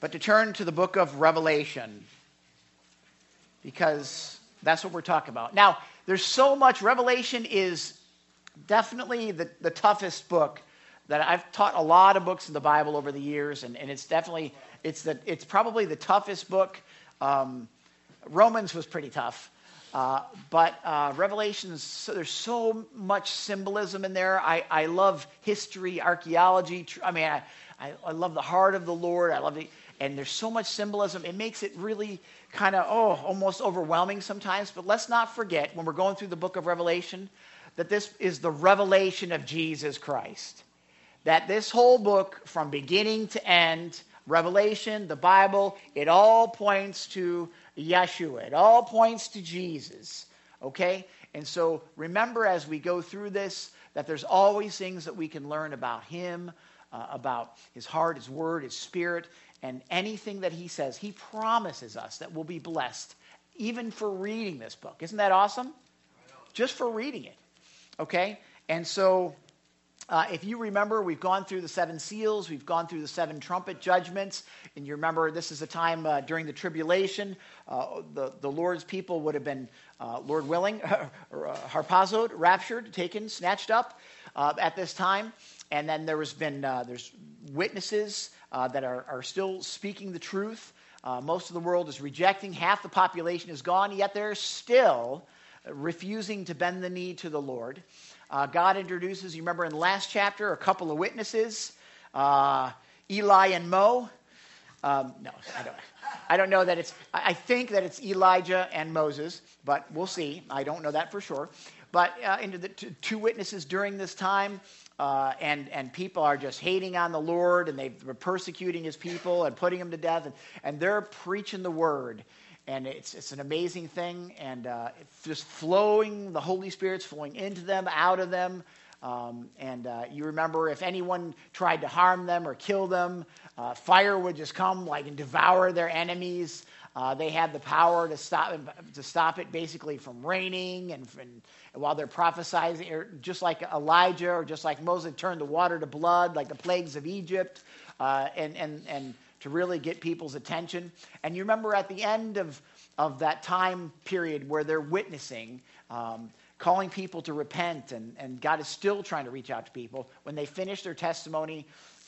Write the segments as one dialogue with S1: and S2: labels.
S1: but to turn to the book of Revelation, because that's what we're talking about. Now, there's so much. Revelation is definitely the toughest book that I've taught a lot of books in the Bible over the years, and it's definitely, it's probably the toughest book. Romans was pretty tough. But Revelations, so there's so much symbolism in there. I love history, archaeology. I love the heart of the Lord. And there's so much symbolism. It makes it really kind of, almost overwhelming sometimes. But let's not forget, when we're going through the book of Revelation, that this is the revelation of Jesus Christ. That this whole book, from beginning to end, Revelation, the Bible, it all points to Yeshua. It all points to Jesus. Okay? And so remember, as we go through this, that there's always things that we can learn about him, about his heart, his word, his spirit, and anything that he says. He promises us that we'll be blessed, even for reading this book. Isn't that awesome? Just for reading it. Okay? And so if you remember, we've gone through the 7 seals. We've gone through the 7 trumpet judgments. And you remember, this is a time during the tribulation. The Lord's people would have been, Lord willing, harpazoed, raptured, taken, snatched up at this time. And then there's witnesses that are still speaking the truth. Most of the world is rejecting. Half the population is gone, yet they're still refusing to bend the knee to the Lord. God introduces, you remember in the last chapter, a couple of witnesses, Eli and Mo. No, I don't know that it's, I think that it's Elijah and Moses, but we'll see. I don't know that for sure. But into the 2 witnesses during this time, and people are just hating on the Lord, and they're persecuting his people and putting them to death, and they're preaching the word. And it's an amazing thing, and it's just flowing, the Holy Spirit's flowing into them, out of them. You remember, if anyone tried to harm them or kill them, fire would just come and devour their enemies. They had the power to stop it basically from raining, and while they're prophesying, just like Elijah or just like Moses turned the water to blood, like the plagues of Egypt, and to really get people's attention. And you remember at the end of that time period where they're witnessing, calling people to repent, and God is still trying to reach out to people. When they finish their testimony,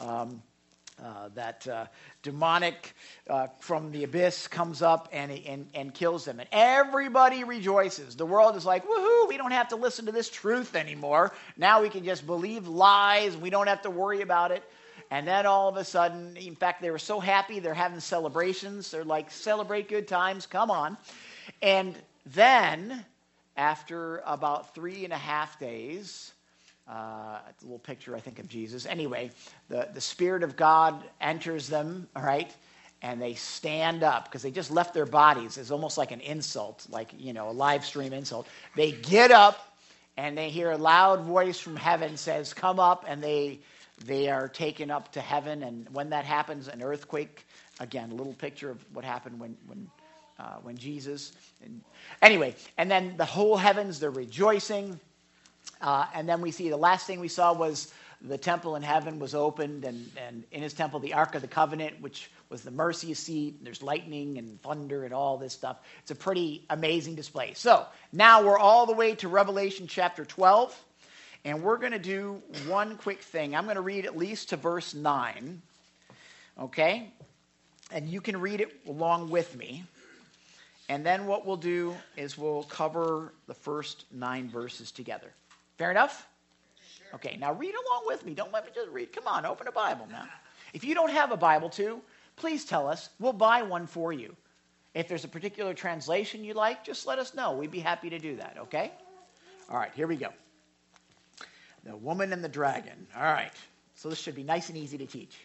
S1: that demonic from the abyss comes up and kills them. And everybody rejoices. The world is like, woohoo, we don't have to listen to this truth anymore. Now we can just believe lies. We don't have to worry about it. And then all of a sudden, in fact, they were so happy, they're having celebrations. They're like, celebrate good times, come on. And then, after about 3.5 days, a little picture, I think, of Jesus. Anyway, the Spirit of God enters them, all right, and they stand up because they just left their bodies. It's almost like an insult, a live stream insult. They get up, and they hear a loud voice from heaven says, come up, and they are taken up to heaven. And when that happens, an earthquake, again, a little picture of what happened when Jesus, anyway, and then the whole heavens, they're rejoicing. And then we see the last thing we saw was the temple in heaven was opened, and in his temple, the Ark of the Covenant, which was the mercy seat. There's lightning and thunder and all this stuff. It's a pretty amazing display. So now we're all the way to Revelation chapter 12. And we're going to do one quick thing. I'm going to read at least to verse 9, okay? And you can read it along with me. And then what we'll do is we'll cover the first 9 verses together. Fair enough? Sure. Okay, now read along with me. Don't let me just read. Come on, open a Bible now. If you don't have a Bible too, please tell us. We'll buy one for you. If there's a particular translation you like, just let us know. We'd be happy to do that, okay? All right, here we go. The woman and the dragon. All right. So this should be nice and easy to teach.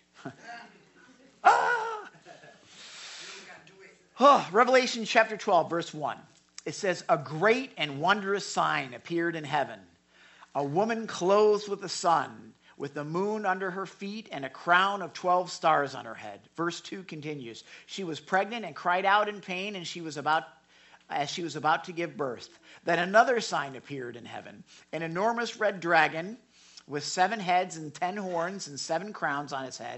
S1: Revelation chapter 12, verse 1. It says, a great and wondrous sign appeared in heaven. A woman clothed with the sun, with the moon under her feet, and a crown of 12 stars on her head. Verse 2 continues. She was pregnant and cried out in pain, and as she was about to give birth. Then another sign appeared in heaven, an enormous red dragon with 7 heads and 10 horns and 7 crowns on its head.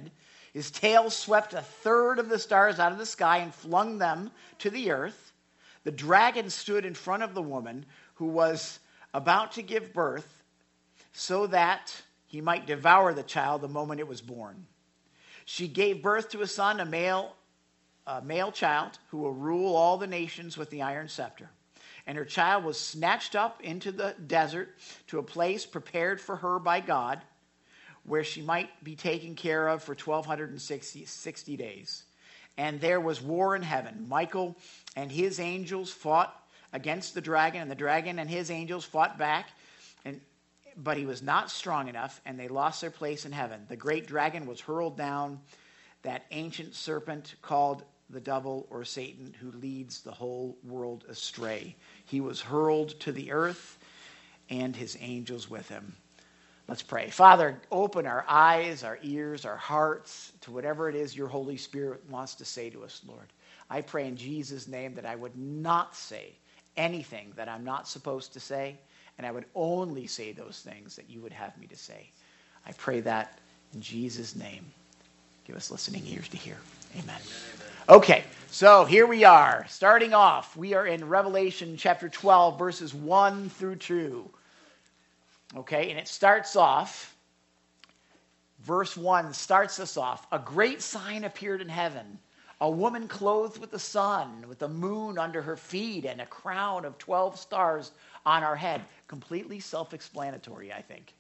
S1: His tail swept a third of the stars out of the sky and flung them to the earth. The dragon stood in front of the woman who was about to give birth so that he might devour the child the moment it was born. She gave birth to a son, a male child, who will rule all the nations with the iron scepter. And her child was snatched up into the desert to a place prepared for her by God, where she might be taken care of for 1,260 days. And there was war in heaven. Michael and his angels fought against the dragon, and the dragon and his angels fought back. But he was not strong enough, and they lost their place in heaven. The great dragon was hurled down, that ancient serpent called the devil or Satan, who leads the whole world astray. He was hurled to the earth, and his angels with him. Let's pray. Father, open our eyes, our ears, our hearts to whatever it is your Holy Spirit wants to say to us, Lord. I pray in Jesus' name that I would not say anything that I'm not supposed to say, and I would only say those things that you would have me to say. I pray that in Jesus' name. Give us listening ears to hear. Amen. Okay, so here we are. Starting off, we are in Revelation chapter 12, verses 1 through 2. Okay, and it starts off, verse 1 starts us off. A great sign appeared in heaven. A woman clothed with the sun, with the moon under her feet, and a crown of 12 stars on her head. Completely self-explanatory, I think.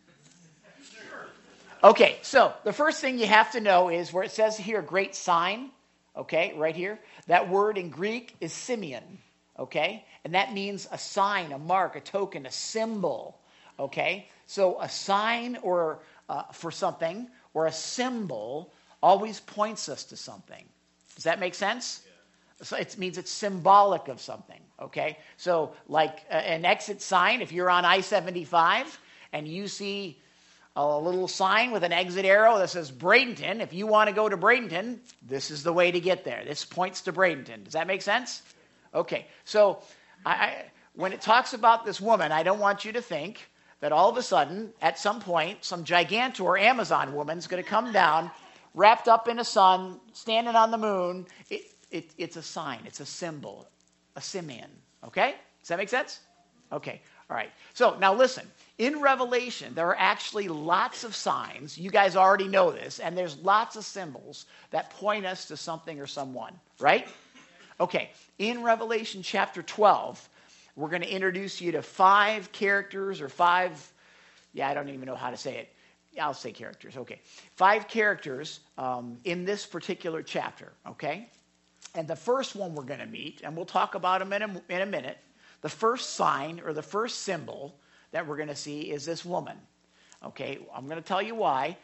S1: Okay, so the first thing you have to know is where it says here, great sign, okay, right here. That word in Greek is Simeon, okay? And that means a sign, a mark, a token, a symbol, okay? So a sign or for something or a symbol always points us to something. Does that make sense? Yeah. So it means it's symbolic of something, okay? So like an exit sign, if you're on I-75 and you see a little sign with an exit arrow that says Bradenton, if you want to go to Bradenton, this is the way to get there. This points to Bradenton. Does that make sense? Okay, so when it talks about this woman, I don't want you to think that all of a sudden, at some point, some gigantor Amazon woman's going to come down, wrapped up in a sun, standing on the moon. It's a sign. It's a symbol, a Simeon. Okay? Does that make sense? Okay. All right. So now listen. In Revelation, there are actually lots of signs. You guys already know this. And there's lots of symbols that point us to something or someone. Right? Okay. In Revelation chapter 12, we're going to introduce you to 5 characters or 5, I don't even know how to say it. I'll say characters. Okay. 5 characters in this particular chapter. Okay? And the first one we're going to meet, and we'll talk about him in a minute, the first sign or the first symbol that we're going to see is this woman. Okay? I'm going to tell you why.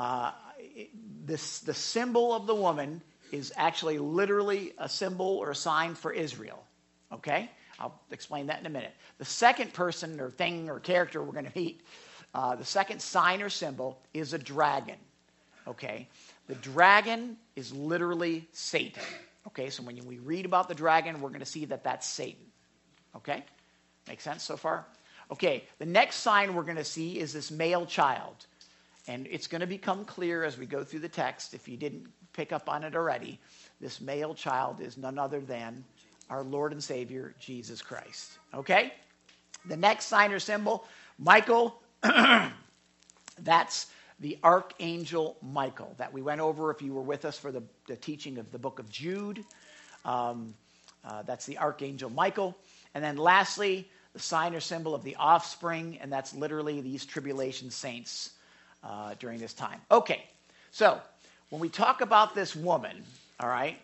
S1: The symbol of the woman is actually literally a symbol or a sign for Israel. Okay? I'll explain that in a minute. The second person or thing or character we're going to meet, the second sign or symbol is a dragon. Okay? The dragon is literally Satan. Okay? So when we read about the dragon, we're going to see that that's Satan. Okay? Make sense so far? Okay. The next sign we're going to see is this male child. And it's going to become clear as we go through the text, if you didn't pick up on it already, this male child is none other than our Lord and Savior, Jesus Christ. Okay? The next sign or symbol, Michael, that's the Archangel Michael that we went over if you were with us for the teaching of the book of Jude. That's the Archangel Michael. And then lastly, the sign or symbol of the offspring, and that's literally these tribulation saints during this time. Okay, so when we talk about this woman, all right,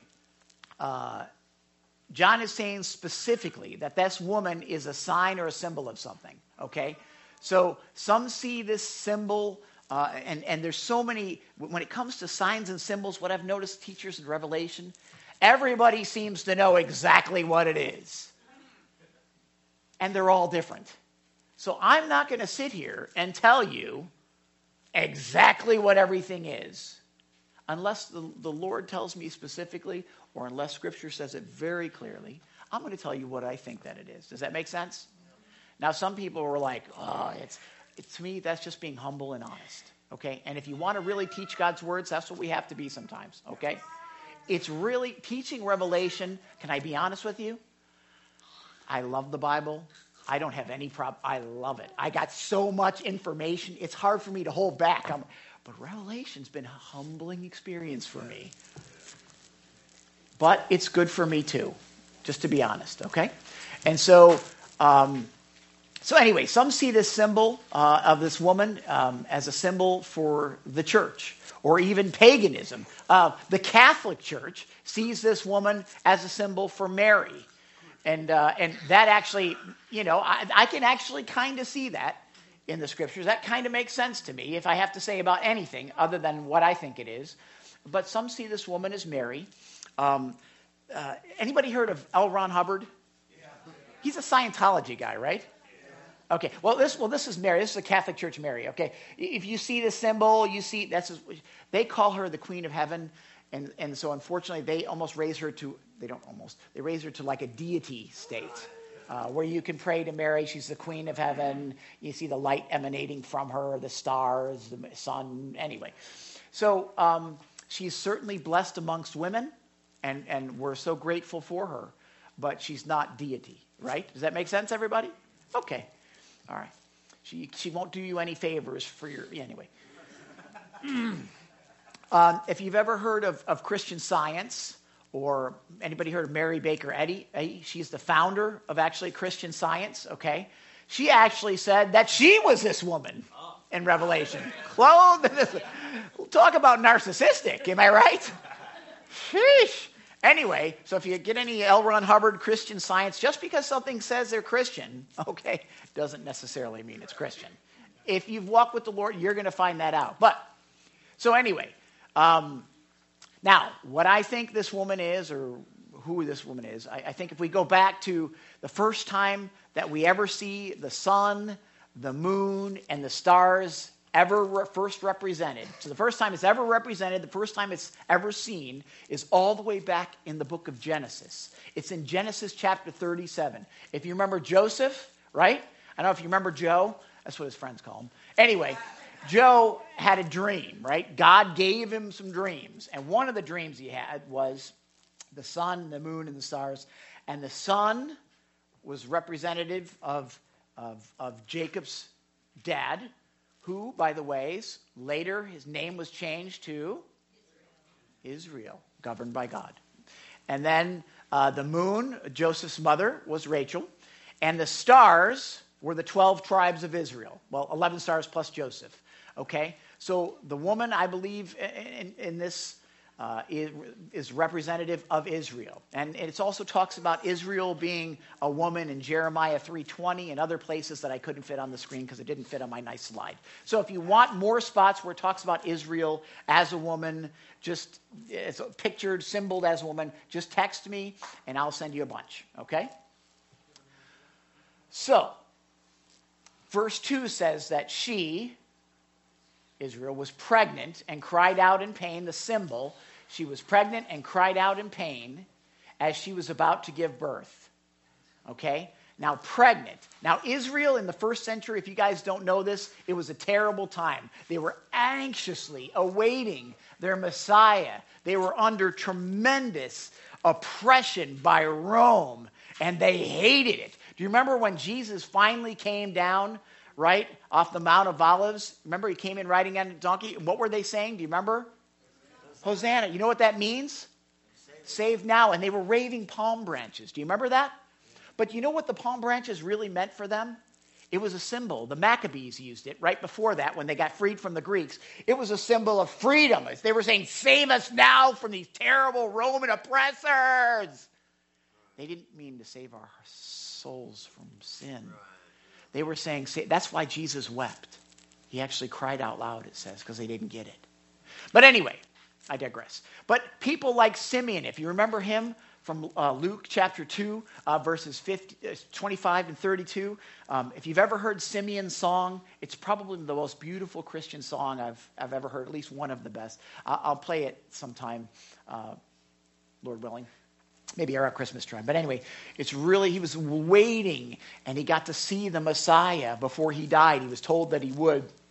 S1: John is saying specifically that this woman is a sign or a symbol of something, okay? So some see this symbol, and there's so many, when it comes to signs and symbols, what I've noticed teachers in Revelation, everybody seems to know exactly what it is. And they're all different. So I'm not going to sit here and tell you exactly what everything is, unless the Lord tells me specifically, or unless Scripture says it very clearly. I'm going to tell you what I think that it is. Does that make sense? Now, some people were like, to me, that's just being humble and honest. okay? And if you want to really teach God's words, that's what we have to be sometimes, okay? It's really teaching Revelation. Can I be honest with you? I love the Bible. I don't have any problem. I love it. I got so much information. It's hard for me to hold back. But Revelation's been a humbling experience for me. But it's good for me too, just to be honest, okay? And so anyway, some see this symbol of this woman as a symbol for the church, or even paganism. The Catholic Church sees this woman as a symbol for Mary. And that actually, I can actually kind of see that in the scriptures. That kind of makes sense to me if I have to say about anything other than what I think it is. But some see this woman as Mary. Anybody heard of L. Ron Hubbard? He's a Scientology guy, right? Okay. Well, this is Mary. This is the Catholic Church Mary. Okay. If you see the symbol, they call her the Queen of Heaven, and so unfortunately they almost raise her to. They raise her to like a deity state, where you can pray to Mary. She's the Queen of Heaven. You see the light emanating from her, the stars, the sun. Anyway, so she's certainly blessed amongst women, and we're so grateful for her. But she's not deity, right? Does that make sense, everybody? Okay, all right. She won't do you any favors for your anyway. If you've ever heard of Christian Science, or anybody heard of Mary Baker Eddy? She's the founder of actually Christian Science, okay? She actually said that she was this woman in Revelation. Clothed in this. Talk about narcissistic, am I right? Sheesh. Anyway, so if you get any L. Ron Hubbard Christian Science, just because something says they're Christian, okay, doesn't necessarily mean it's Christian. If you've walked with the Lord, you're going to find that out. So anyway, now, what I think this woman is, or who this woman is, I think if we go back to the first time that we ever see the sun, the moon, and the stars ever first represented. So the first time it's ever represented, the first time it's ever seen, is all the way back in the book of Genesis. It's in Genesis chapter 37. If you remember Joseph, right? I don't know if you remember Joe. That's what his friends call him. Anyway, Joe had a dream, right? God gave him some dreams. And one of the dreams he had was the sun, the moon, and the stars. And the sun was representative of Jacob's dad, who, by the way, later his name was changed to Israel, governed by God. And then the moon, Joseph's mother, was Rachel. And the stars were the 12 tribes of Israel. Well, 11 stars plus Joseph. Okay? So the woman, I believe, in this is representative of Israel. And it also talks about Israel being a woman in Jeremiah 3:20 and other places that I couldn't fit on the screen because it didn't fit on my nice slide. So if you want more spots where it talks about Israel as a woman, just it's pictured, symboled as a woman, just text me and I'll send you a bunch. Okay? So, verse 2 says that she, Israel, was pregnant and cried out in pain, the symbol. She was pregnant and cried out in pain as she was about to give birth. Okay? Now, pregnant. Now, Israel in the first century, if you guys don't know this, it was a terrible time. They were anxiously awaiting their Messiah. They were under tremendous oppression by Rome, and they hated it. Do you remember when Jesus finally came down, right, off the Mount of Olives? Remember, he came in riding on a donkey. What were they saying? Do you remember? Hosanna. You know what that means? Save now. And they were waving palm branches. Do you remember that? But you know what the palm branches really meant for them? It was a symbol. The Maccabees used it right before that when they got freed from the Greeks. It was a symbol of freedom. They were saying, save us now from these terrible Roman oppressors. They didn't mean to save our souls from sin. They were saying, that's why Jesus wept. He actually cried out loud, it says, because they didn't get it. But anyway, I digress. But people like Simeon, if you remember him from Luke chapter 2, verses 25 and 32, if you've ever heard Simeon's song, it's probably the most beautiful Christian song I've ever heard, at least one of the best. I'll play it sometime, Lord willing. Maybe around Christmas time. But anyway, it's really, he was waiting, and he got to see the Messiah before he died. He was told that he would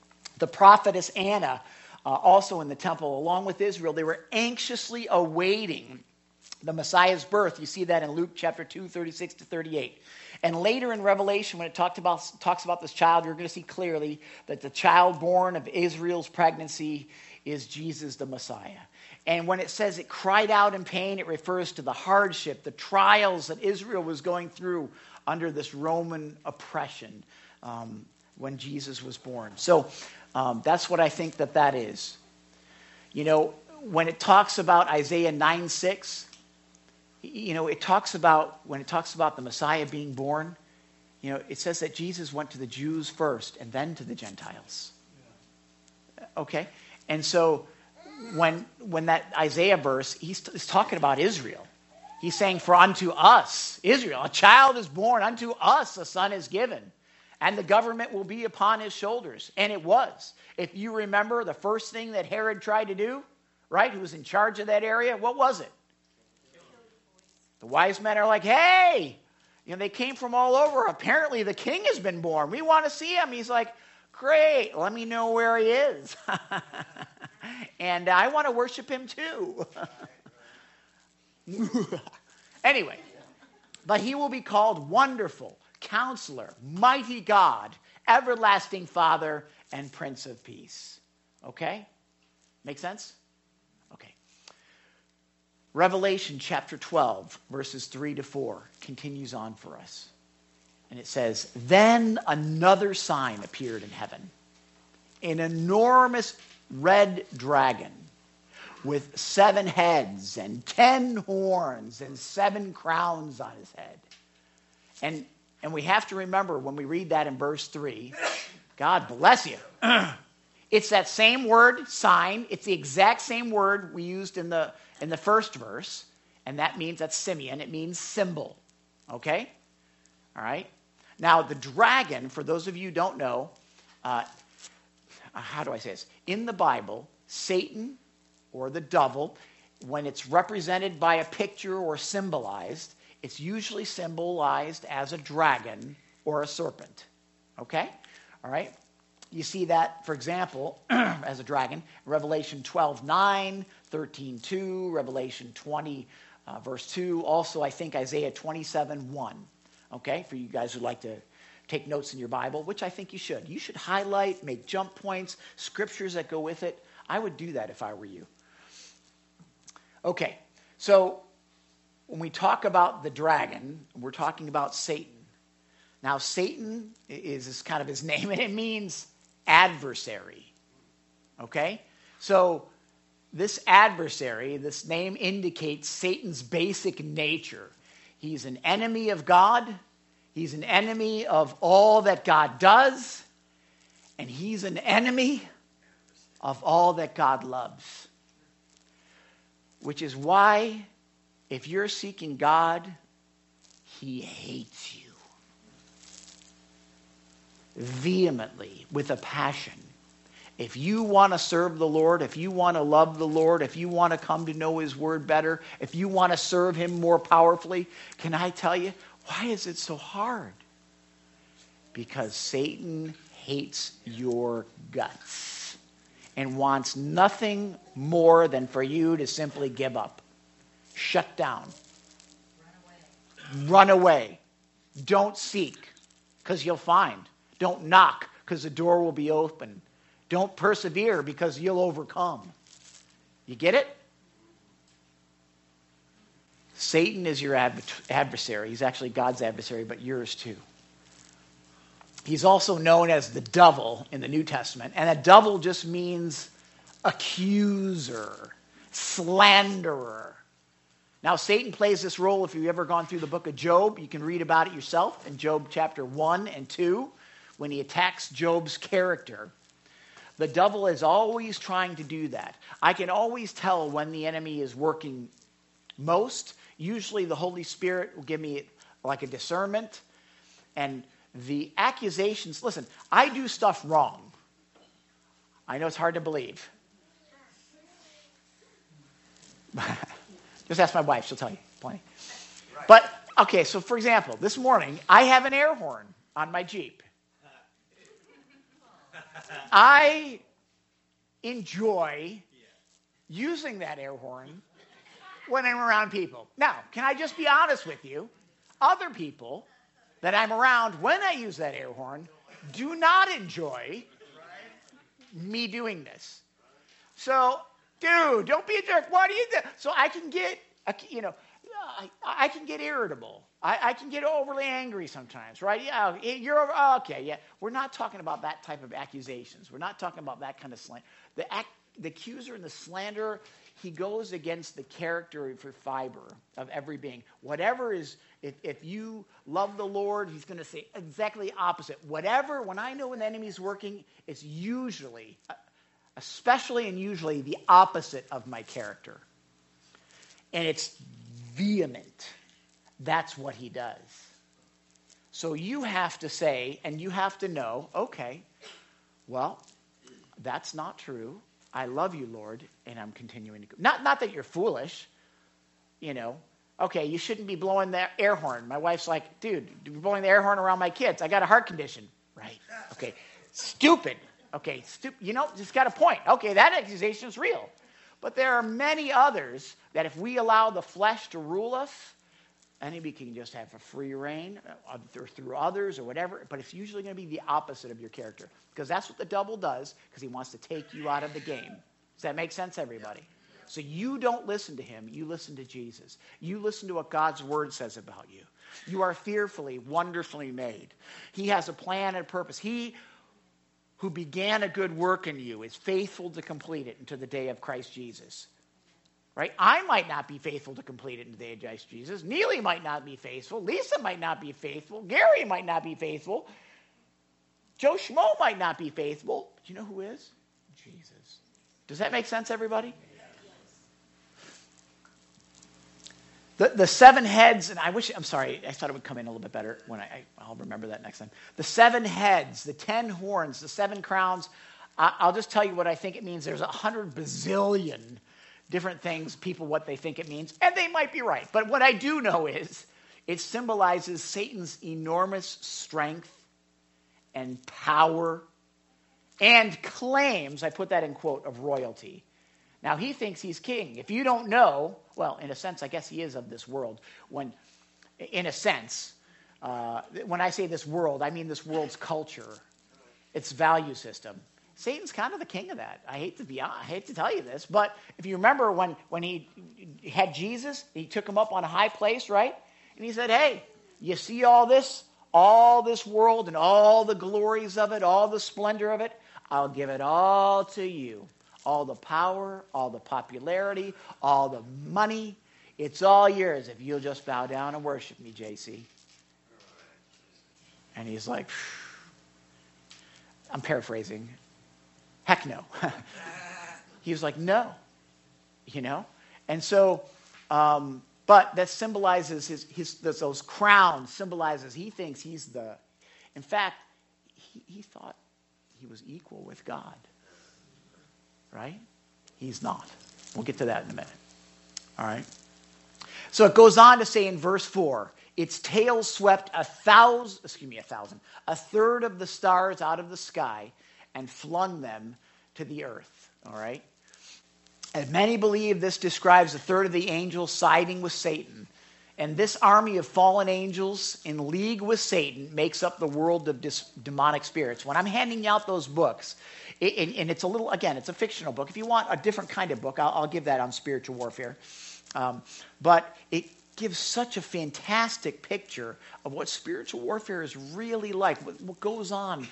S1: The prophetess Anna, also in the temple, along with Israel, they were anxiously awaiting the Messiah's birth. You see that in Luke chapter 2, 36 to 38. And later in Revelation, when it talks about this child, you're going to see clearly that the child born of Israel's pregnancy is Jesus the Messiah. And when it says it cried out in pain, it refers to the hardship, the trials that Israel was going through under this Roman oppression when Jesus was born. So that's what I think that is. You know, when it talks about Isaiah 9:6, you know, when it talks about the Messiah being born, you know, it says that Jesus went to the Jews first and then to the Gentiles. Okay? And so when that Isaiah verse, he's talking about Israel. He's saying, for unto us, Israel, a child is born, unto us a son is given, and the government will be upon his shoulders. And it was. If you remember the first thing that Herod tried to do, right, who was in charge of that area, what was it? The wise men are like, hey, you know, they came from all over. Apparently the king has been born. We want to see him. He's like, great, let me know where he is. And I want to worship him too. Anyway, but he will be called Wonderful, Counselor, Mighty God, Everlasting Father, and Prince of Peace. Okay? Make sense? Okay. Revelation chapter 12, verses 3 to 4 continues on for us. And it says, then another sign appeared in heaven, an enormous red dragon with 7 heads and 10 horns and 7 crowns on his head. And we have to remember when we read that in verse 3, God bless you. It's that same word, sign. It's the exact same word we used in the first verse. And that means, that's Simeon. It means symbol. Okay? All right? Now, the dragon, for those of you who don't know, how do I say this? In the Bible, Satan, or the devil, when it's represented by a picture or symbolized, it's usually symbolized as a dragon or a serpent. Okay? All right? You see that, for example, as a dragon, Revelation 12:9, 13:2, Revelation 20, verse 2. Also, I think Isaiah 27:1. Okay? For you guys who like to take notes in your Bible, which I think you should. You should highlight, make jump points, scriptures that go with it. I would do that if I were you. Okay, so when we talk about the dragon, we're talking about Satan. Now, Satan is kind of his name, and it means adversary. Okay? So this adversary, this name indicates Satan's basic nature. He's an enemy of God. He's an enemy of all that God does. And he's an enemy of all that God loves. Which is why, if you're seeking God, he hates you. Vehemently, with a passion. If you want to serve the Lord, if you want to love the Lord, if you want to come to know his word better, if you want to serve him more powerfully, can I tell you, why is it so hard? Because Satan hates your guts and wants nothing more than for you to simply give up. Shut down. Run away. Don't seek, because you'll find. Don't knock, because the door will be open. Don't persevere, because you'll overcome. You get it? Satan is your adversary. He's actually God's adversary, but yours too. He's also known as the devil in the New Testament. And a devil just means accuser, slanderer. Now, Satan plays this role. If you've ever gone through the book of Job, you can read about it yourself in Job chapter 1 and 2, when he attacks Job's character. The devil is always trying to do that. I can always tell when the enemy is working most. Usually the Holy Spirit will give me like a discernment. And the accusations, listen, I do stuff wrong. I know it's hard to believe. Just ask my wife, she'll tell you plenty. But, okay, so for example, this morning, I have an air horn on my Jeep. I enjoy using that air horn when I'm around people. Now, can I just be honest with you? Other people that I'm around when I use that air horn do not enjoy me doing this. So, dude, don't be a jerk. What do you do? So I can get, I can get irritable. I can get overly angry sometimes, right? Yeah, you're okay. Yeah, we're not talking about that type of accusations. We're not talking about that kind of slander. The accuser and the slanderer, he goes against the character for fiber of every being. Whatever is, if you love the Lord, he's going to say exactly opposite. Whatever, when I know when the enemy's working, it's usually, especially and usually, the opposite of my character. And it's vehement. That's what he does. So you have to say, and you have to know, okay, well, that's not true. I love you, Lord, and I'm continuing to go. Not that you're foolish, Okay, you shouldn't be blowing the air horn. My wife's like, dude, you're blowing the air horn around my kids. I got a heart condition. Right. Okay. Stupid. Okay. Just got a point. Okay, that accusation is real. But there are many others that if we allow the flesh to rule us, enemy can just have a free reign through others or whatever, but it's usually going to be the opposite of your character because that's what the devil does because he wants to take you out of the game. Does that make sense, everybody? So you don't listen to him. You listen to Jesus. You listen to what God's word says about you. You are fearfully, wonderfully made. He has a plan and purpose. He who began a good work in you is faithful to complete it until the day of Christ Jesus. Right? I might not be faithful to complete it in the day of Christ Jesus. Neely might not be faithful. Lisa might not be faithful. Gary might not be faithful. Joe Schmo might not be faithful. But you know who is? Jesus. Does that make sense, everybody? The seven heads, and I thought it would come in a little bit better when I'll remember that next time. The seven heads, the 10 horns, the 7 crowns. I'll just tell you what I think it means. There's 100 bazillion different things, people what they think it means, and they might be right. But what I do know is it symbolizes Satan's enormous strength and power and claims, I put that in quote, of royalty. Now, he thinks he's king. If you don't know, well, in a sense, I guess he is of this world. When I say this world, I mean this world's culture, its value system. Satan's kind of the king of that. I hate to tell you this, but if you remember when he had Jesus, he took him up on a high place, right? And he said, hey, you see all this world and all the glories of it, all the splendor of it? I'll give it all to you. All the power, all the popularity, all the money. It's all yours if you'll just bow down and worship me, JC. And he's like, I'm paraphrasing. Heck no. He was like, no. And so, but that symbolizes those crowns symbolizes he thinks he's in fact, he thought he was equal with God. Right? He's not. We'll get to that in a minute. All right? So it goes on to say in verse 4, its tail swept a third of the stars out of the sky and flung them to the earth. All right? And many believe this describes a third of the angels siding with Satan. And this army of fallen angels in league with Satan makes up the world of demonic spirits. When I'm handing out those books, and it's it's a fictional book. If you want a different kind of book, I'll give that on spiritual warfare. But it gives such a fantastic picture of what spiritual warfare is really like, what goes on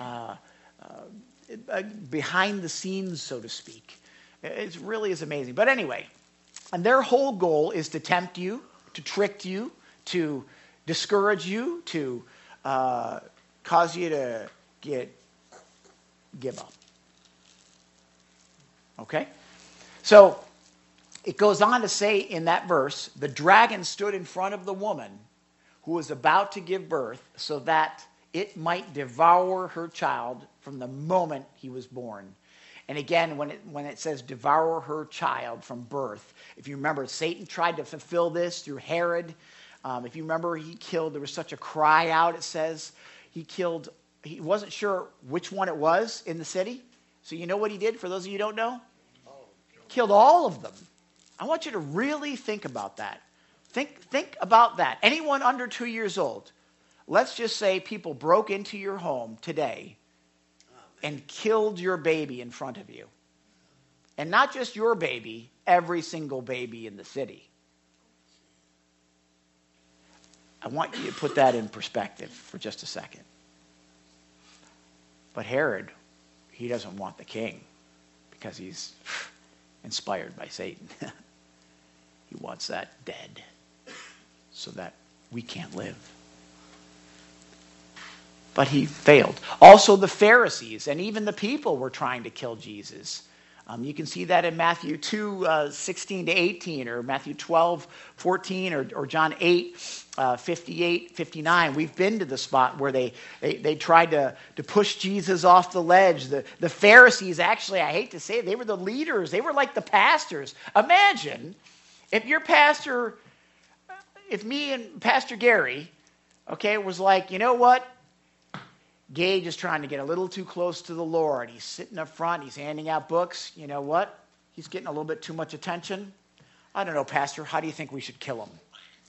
S1: behind the scenes, so to speak. It really is amazing. But anyway, and their whole goal is to tempt you, to trick you, to discourage you, to cause you to give up. Okay? So it goes on to say in that verse, the dragon stood in front of the woman who was about to give birth so that it might devour her child from the moment he was born. And again, when it says devour her child from birth, if you remember, Satan tried to fulfill this through Herod. If you remember, there was such a cry out, it says. He killed he wasn't sure which one it was in the city. So you know what he did, for those of you who don't know? Killed all of them. I want you to really think about that. Think about that. Anyone under 2 years old, let's just say people broke into your home today and killed your baby in front of you. And not just your baby, every single baby in the city. I want you to put that in perspective for just a second. But Herod, he doesn't want the king because he's inspired by Satan. He wants that dead so that we can't live. But he failed. Also, the Pharisees and even the people were trying to kill Jesus. You can see that in Matthew 2, 16 to 18, or Matthew 12, 14, or John 8, 58, 59. We've been to the spot where they tried to push Jesus off the ledge. The Pharisees, actually, I hate to say it, they were the leaders. They were like the pastors. Imagine if your pastor, if me and Pastor Gary, okay, was like, you know what? Gage is trying to get a little too close to the Lord. He's sitting up front. He's handing out books. You know what? He's getting a little bit too much attention. I don't know, Pastor. How do you think we should kill him?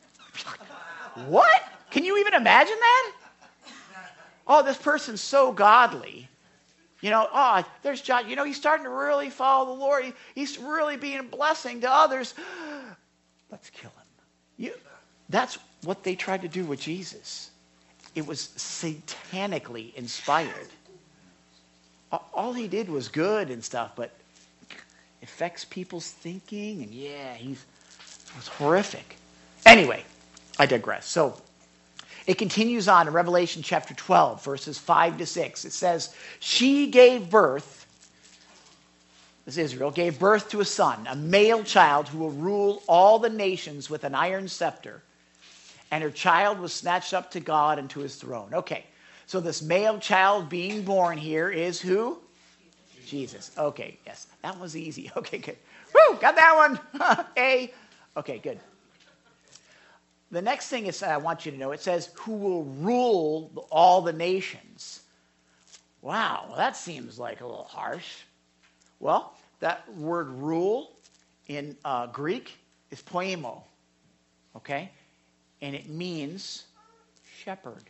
S1: What? Can you even imagine that? Oh, this person's so godly. You know, there's John. You know, he's starting to really follow the Lord. He's really being a blessing to others. Let's kill him. That's what they tried to do with Jesus. It was satanically inspired. All he did was good and stuff, but affects people's thinking, and it was horrific. Anyway, I digress. So it continues on in Revelation chapter 12, verses 5 to 6. It says, she gave birth, this is Israel, gave birth to a son, a male child who will rule all the nations with an iron scepter. And her child was snatched up to God and to his throne. Okay, so this male child being born here is who? Jesus. Okay, yes, that was easy. Okay, good. Woo, got that one. A. Okay, good. The next thing is I want you to know, it says, who will rule all the nations. Wow, that seems like a little harsh. Well, that word rule in Greek is poimo. Okay? And it means shepherd.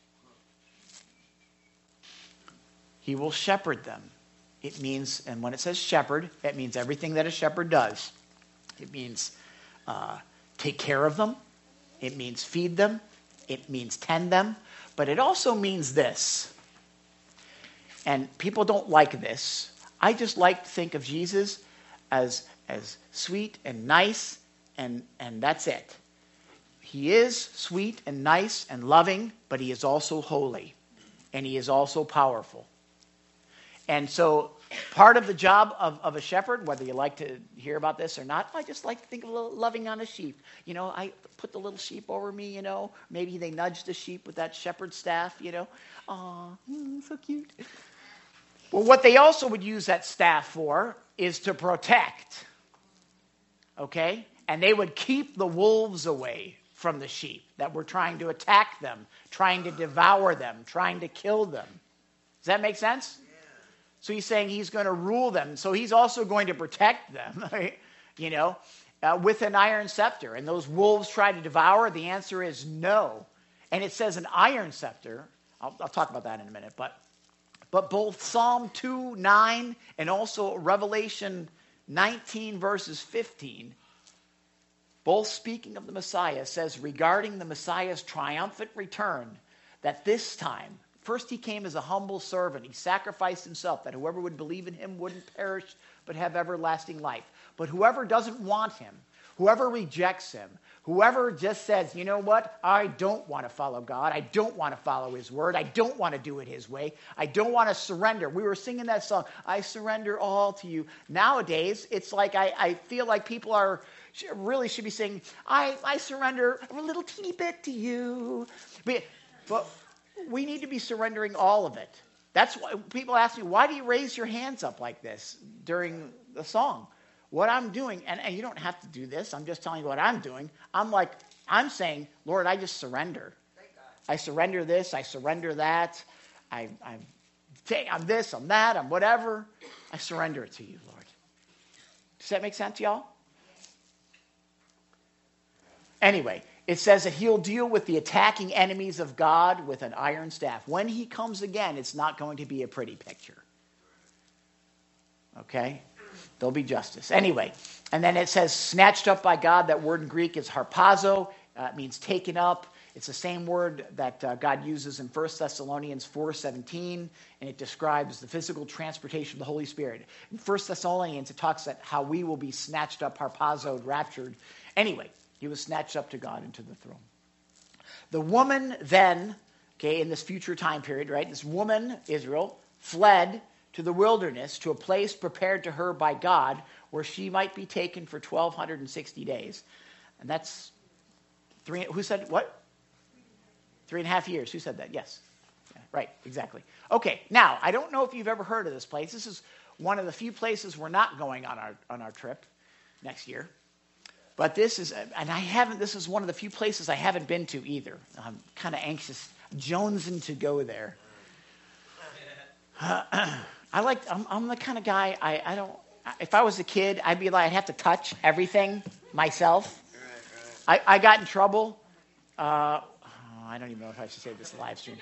S1: He will shepherd them. It means, and when it says shepherd, that means everything that a shepherd does. It means take care of them. It means feed them. It means tend them. But it also means this. And people don't like this. I just like to think of Jesus as sweet and nice, and that's it. He is sweet and nice and loving, but he is also holy. And he is also powerful. And so part of the job of a shepherd, whether you like to hear about this or not, I just like to think of loving on a sheep. You know, I put the little sheep over me, you know. Maybe they nudge the sheep with that shepherd's staff, you know. Aw, so cute. Well, what they also would use that staff for is to protect. Okay? And they would keep the wolves away from the sheep that were trying to attack them, trying to devour them, trying to kill them. Does that make sense? Yeah. So he's saying he's going to rule them. So he's also going to protect them, right? You know, with an iron scepter. And those wolves try to devour. The answer is no. And it says an iron scepter. I'll talk about that in a minute. But both Psalm 2:9 and also Revelation 19 verses 15, both speaking of the Messiah, says regarding the Messiah's triumphant return, that this time, first he came as a humble servant. He sacrificed himself that whoever would believe in him wouldn't perish but have everlasting life. But whoever doesn't want him, whoever rejects him, whoever just says, you know what, I don't want to follow God. I don't want to follow his word. I don't want to do it his way. I don't want to surrender. We were singing that song, I surrender all to you. Nowadays, it's like I feel like people really should be saying, I surrender a little teeny bit to you. But we need to be surrendering all of it. That's why people ask me, why do you raise your hands up like this during the song? What I'm doing, and you don't have to do this, I'm just telling you what I'm doing. I'm saying, Lord, I just surrender. I surrender this, I surrender that. I'm this, I'm that, I'm whatever. I surrender it to you, Lord. Does that make sense, y'all? Anyway, it says that he'll deal with the attacking enemies of God with an iron staff. When he comes again, it's not going to be a pretty picture. Okay? There'll be justice. Anyway, and then it says snatched up by God. That word in Greek is harpazo. It means taken up. It's the same word that God uses in 1 Thessalonians 4:17, and it describes the physical transportation of the Holy Spirit. In 1 Thessalonians, it talks about how we will be snatched up, harpazoed, raptured. Anyway, he was snatched up to God and to the throne. The woman then, okay, in this future time period, right, this woman, Israel, fled to the wilderness, to a place prepared to her by God, where she might be taken for 1,260 days. And that's who said what? 3.5 years. Who said that? Yes. Yeah, right, exactly. Okay, now, I don't know if you've ever heard of this place. This is one of the few places we're not going on our trip next year. But this is one of the few places I haven't been to either. I'm kind of anxious, jonesing to go there. I'm the kind of guy, I don't, if I was a kid, I'd be like, I'd have to touch everything myself. I got in trouble. I don't even know if I should say this live stream.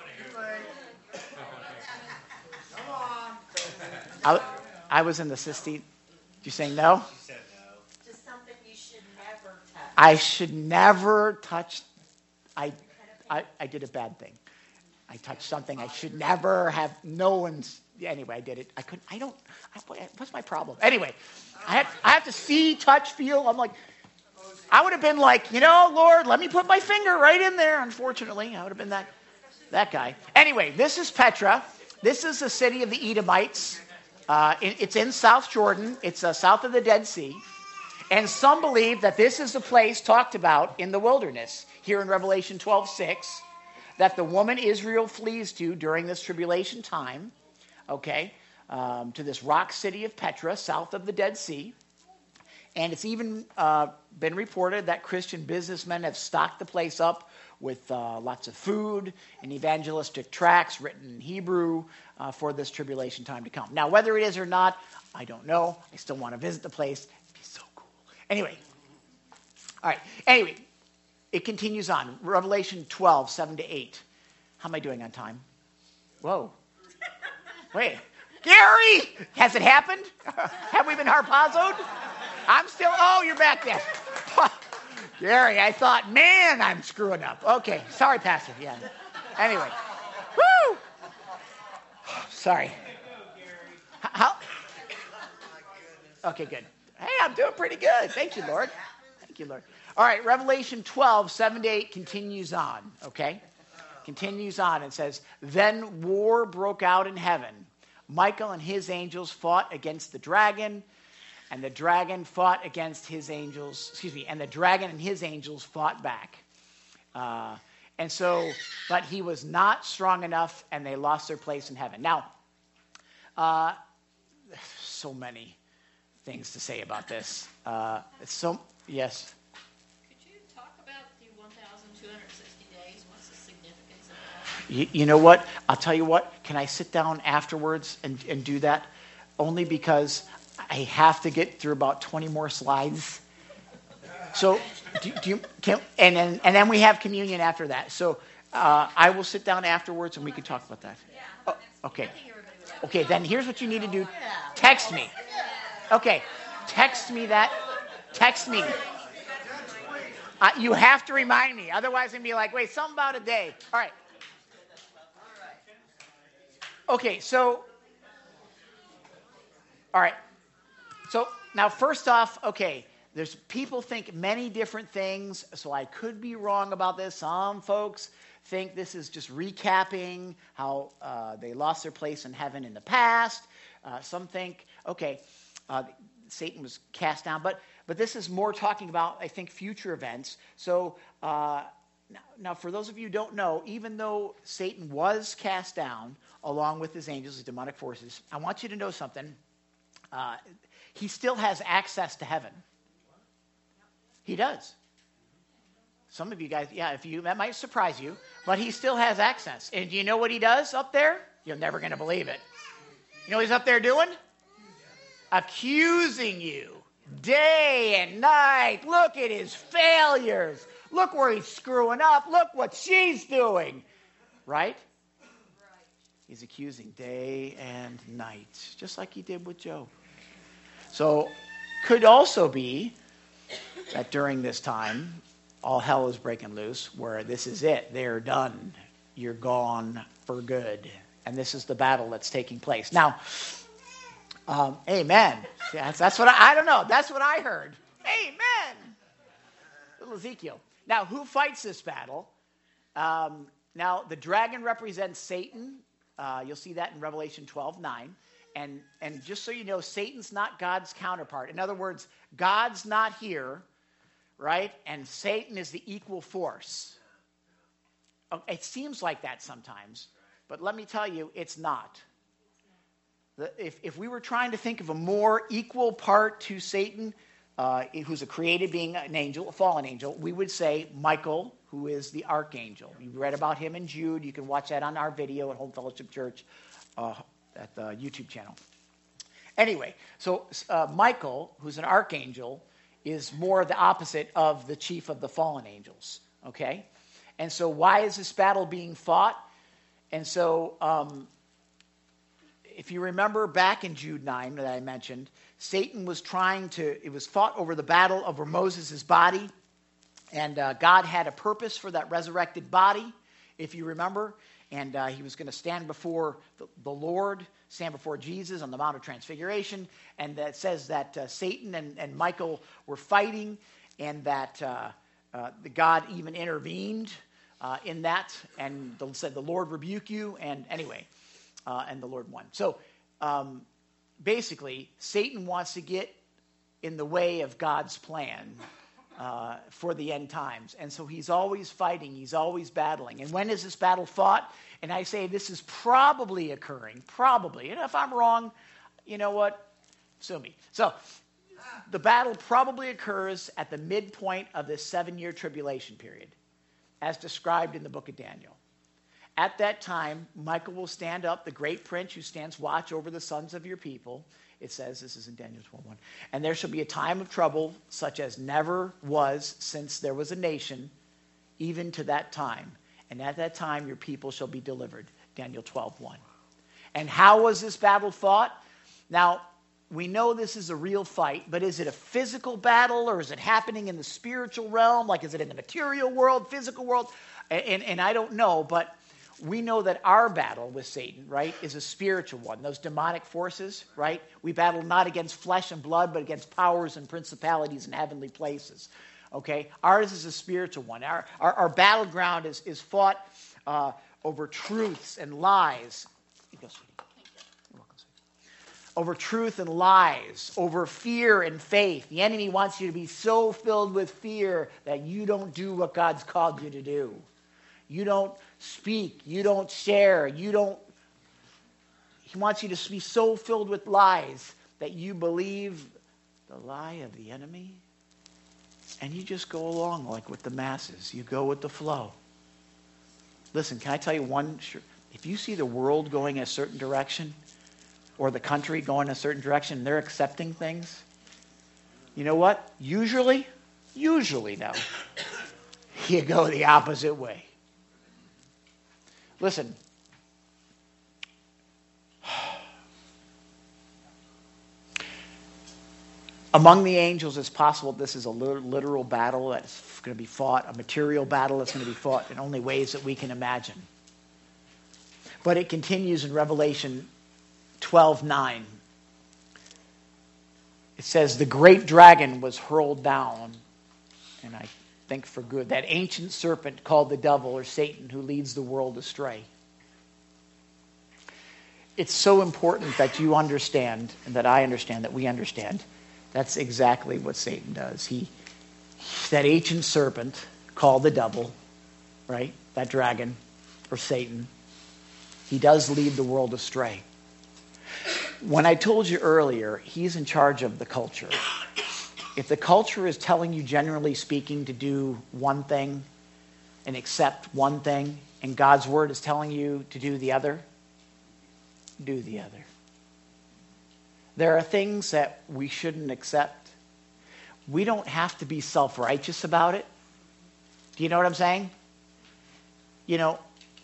S1: I was in the Sistine. Did you say no?
S2: She said no. Just something you should never touch.
S1: I should never touch. I did a bad thing. I touched something I should never have. No one's. Anyway, I did it. What's my problem? Anyway, I have to see, touch, feel. I'm like, I would have been like, Lord, let me put my finger right in there. Unfortunately, I would have been that guy. Anyway, this is Petra. This is the city of the Edomites. It's in South Jordan. It's south of the Dead Sea. And some believe that this is the place talked about in the wilderness, here in Revelation 12:6, that the woman Israel flees to during this tribulation time, okay, to this rock city of Petra, south of the Dead Sea. And it's even been reported that Christian businessmen have stocked the place up with lots of food and evangelistic tracts written in Hebrew for this tribulation time to come. Now, whether it is or not, I don't know. I still want to visit the place. It'd be so cool. Anyway. All right. Anyway, it continues on. Revelation 12:7-8. How am I doing on time? Whoa. Wait. Gary! Has it happened? Have we been harpazoed? I'm still, you're back there. Gary, I thought, man, I'm screwing up. Okay, sorry, Pastor. Yeah. Anyway. Woo! Sorry. How? Okay, good. Hey, I'm doing pretty good. Thank you, Lord. Thank you, Lord. All right, Revelation 12:7-8 continues on, okay? Continues on. It says, then war broke out in heaven. Michael and his angels fought against the dragon, and the dragon fought against his angels, and the dragon and his angels fought back. But he was not strong enough, and they lost their place in heaven. Now, so many things to say about this. Yes?
S3: Could you talk about the 1,260 days? What's the significance of that?
S1: You know what? I'll tell you what. Can I sit down afterwards and do that? Only because I have to get through about 20 more slides. So, and then we have communion after that. So, I will sit down afterwards and we can talk about that. Oh, okay. Okay, then here's what you need to do. Text me. Okay, text me that. Text me. You have to remind me. Otherwise, I'm going to be like, wait, something about a day. All right. Okay, so. All right. So now, first off, okay, there's people think many different things, so I could be wrong about this. Some folks think this is just recapping how they lost their place in heaven in the past. Some think, okay, Satan was cast down, but this is more talking about, I think, future events. So now, for those of you who don't know, even though Satan was cast down along with his angels, his demonic forces, I want you to know something. He still has access to heaven. He does. Some of you guys, that might surprise you, but he still has accents. And do you know what he does up there? You're never going to believe it. You know what he's up there doing? Accusing you day and night. Look at his failures. Look where he's screwing up. Look what she's doing. Right? He's accusing day and night, just like he did with Job. So, could also be that during this time, all hell is breaking loose, where this is it. They're done. You're gone for good. And this is the battle that's taking place. Now, amen. That's what I don't know. That's what I heard. Amen. Little Ezekiel. Now, who fights this battle? Now, the dragon represents Satan. You'll see that in Revelation 12:9. And just so you know, Satan's not God's counterpart. In other words, God's not here, right? And Satan is the equal force. It seems like that sometimes, but let me tell you, it's not. If we were trying to think of a more equal part to Satan, who's a created being, an angel, a fallen angel, we would say Michael, who is the archangel. You read about him in Jude. You can watch that on our video at Home Fellowship Church at the YouTube channel. Anyway, so Michael, who's an archangel, is more the opposite of the chief of the fallen angels, okay? And so why is this battle being fought? And so if you remember back in Jude 9 that I mentioned, Satan was it was fought over the battle over Moses' body, and God had a purpose for that resurrected body, if you remember, and he was going to stand before the Lord, stand before Jesus on the Mount of Transfiguration, and that says that Satan and Michael were fighting, and that God even intervened in that, and said, the Lord rebuke you, and anyway, and the Lord won. So basically, Satan wants to get in the way of God's plan for the end times. And so he's always fighting. He's always battling. And when is this battle fought? And I say this is probably occurring. Probably. And if I'm wrong, you know what? Sue me. So the battle probably occurs at the midpoint of this 7-year tribulation period, as described in the book of Daniel. At that time, Michael will stand up, the great prince who stands watch over the sons of your people. It says, this is in Daniel 12:1. And there shall be a time of trouble such as never was since there was a nation, even to that time. And at that time your people shall be delivered. Daniel 12:1. And how was this battle fought? Now, we know this is a real fight, but is it a physical battle, or is it happening in the spiritual realm? Like, is it in the material world, physical world? And I don't know, but we know that our battle with Satan, right, is a spiritual one. Those demonic forces, right? We battle not against flesh and blood, but against powers and principalities in heavenly places. Okay? Ours is a spiritual one. Our battleground is fought over truths and lies. Over truth and lies, over fear and faith. The enemy wants you to be so filled with fear that you don't do what God's called you to do. You don't speak. You don't share. He wants you to be so filled with lies that you believe the lie of the enemy, and you just go along like with the masses. You go with the flow. Listen, can I tell you if you see the world going a certain direction, or the country going a certain direction, and they're accepting things, you know what? Usually now, you go the opposite way. Listen, among the angels, it's possible this is a literal battle that's going to be fought, a material battle that's going to be fought in only ways that we can imagine. But it continues in Revelation 12:9. It says, the great dragon was hurled down, and I think for good, that ancient serpent called the devil or Satan, who leads the world astray. It's so important that you understand, and that I understand, that we understand. That's exactly what Satan does. That ancient serpent called the devil, right? That dragon, or Satan, he does lead the world astray. When I told you earlier, he's in charge of the culture. If the culture is telling you, generally speaking, to do one thing and accept one thing, and God's word is telling you to do the other, do the other. There are things that we shouldn't accept. We don't have to be self-righteous about it. Do you know what I'm saying? You know,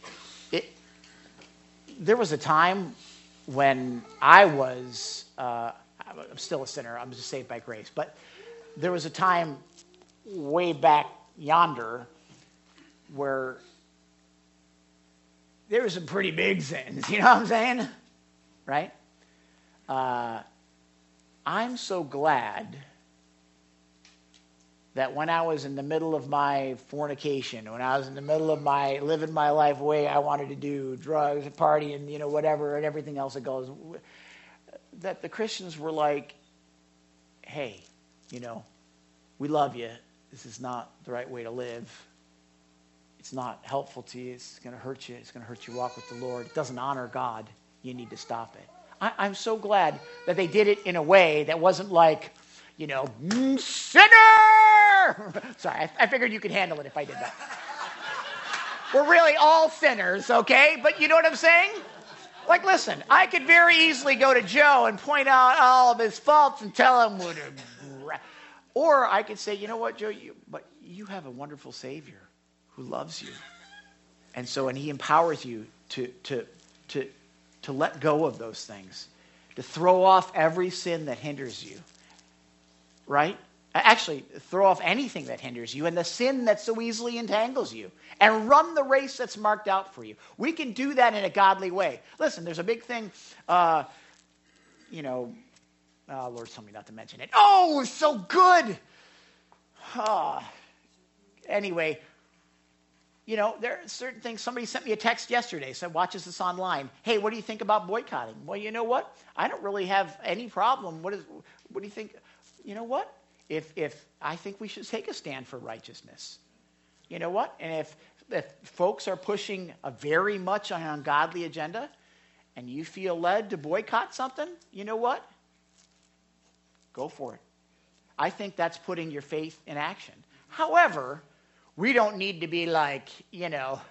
S1: there was a time when I was, I'm still a sinner, I'm just saved by grace, but there was a time way back yonder where there were some pretty big sins, you know what I'm saying? Right? I'm so glad that when I was in the middle of my fornication, when I was in the middle of my living my life the way I wanted to do, drugs, partying, you know, whatever, and everything else that goes, that the Christians were like, hey, you know, we love you. This is not the right way to live. It's not helpful to you. It's going to hurt you. It's going to hurt you walk with the Lord. It doesn't honor God. You need to stop it. I'm so glad that they did it in a way that wasn't like, you know, sinner! Sorry, I figured you could handle it if I did that. We're really all sinners, okay? But you know what I'm saying? Like, listen, I could very easily go to Joe and point out all of his faults and tell him what a... Or I could say, you know what, Joe, but you have a wonderful Savior who loves you. And he empowers you to let go of those things, to throw off every sin that hinders you, right? Actually, throw off anything that hinders you and the sin that so easily entangles you, and run the race that's marked out for you. We can do that in a godly way. Listen, there's a big thing, Lord told me not to mention it. Oh, it's so good. Anyway, you know, there are certain things. Somebody sent me a text yesterday, said, watches this online. Hey, what do you think about boycotting? Well, you know what? I don't really have any problem. What do you think? You know what? If I think we should take a stand for righteousness. You know what? And if folks are pushing a very much an ungodly agenda and you feel led to boycott something, you know what? Go for it. I think that's putting your faith in action. However, we don't need to be like, you know,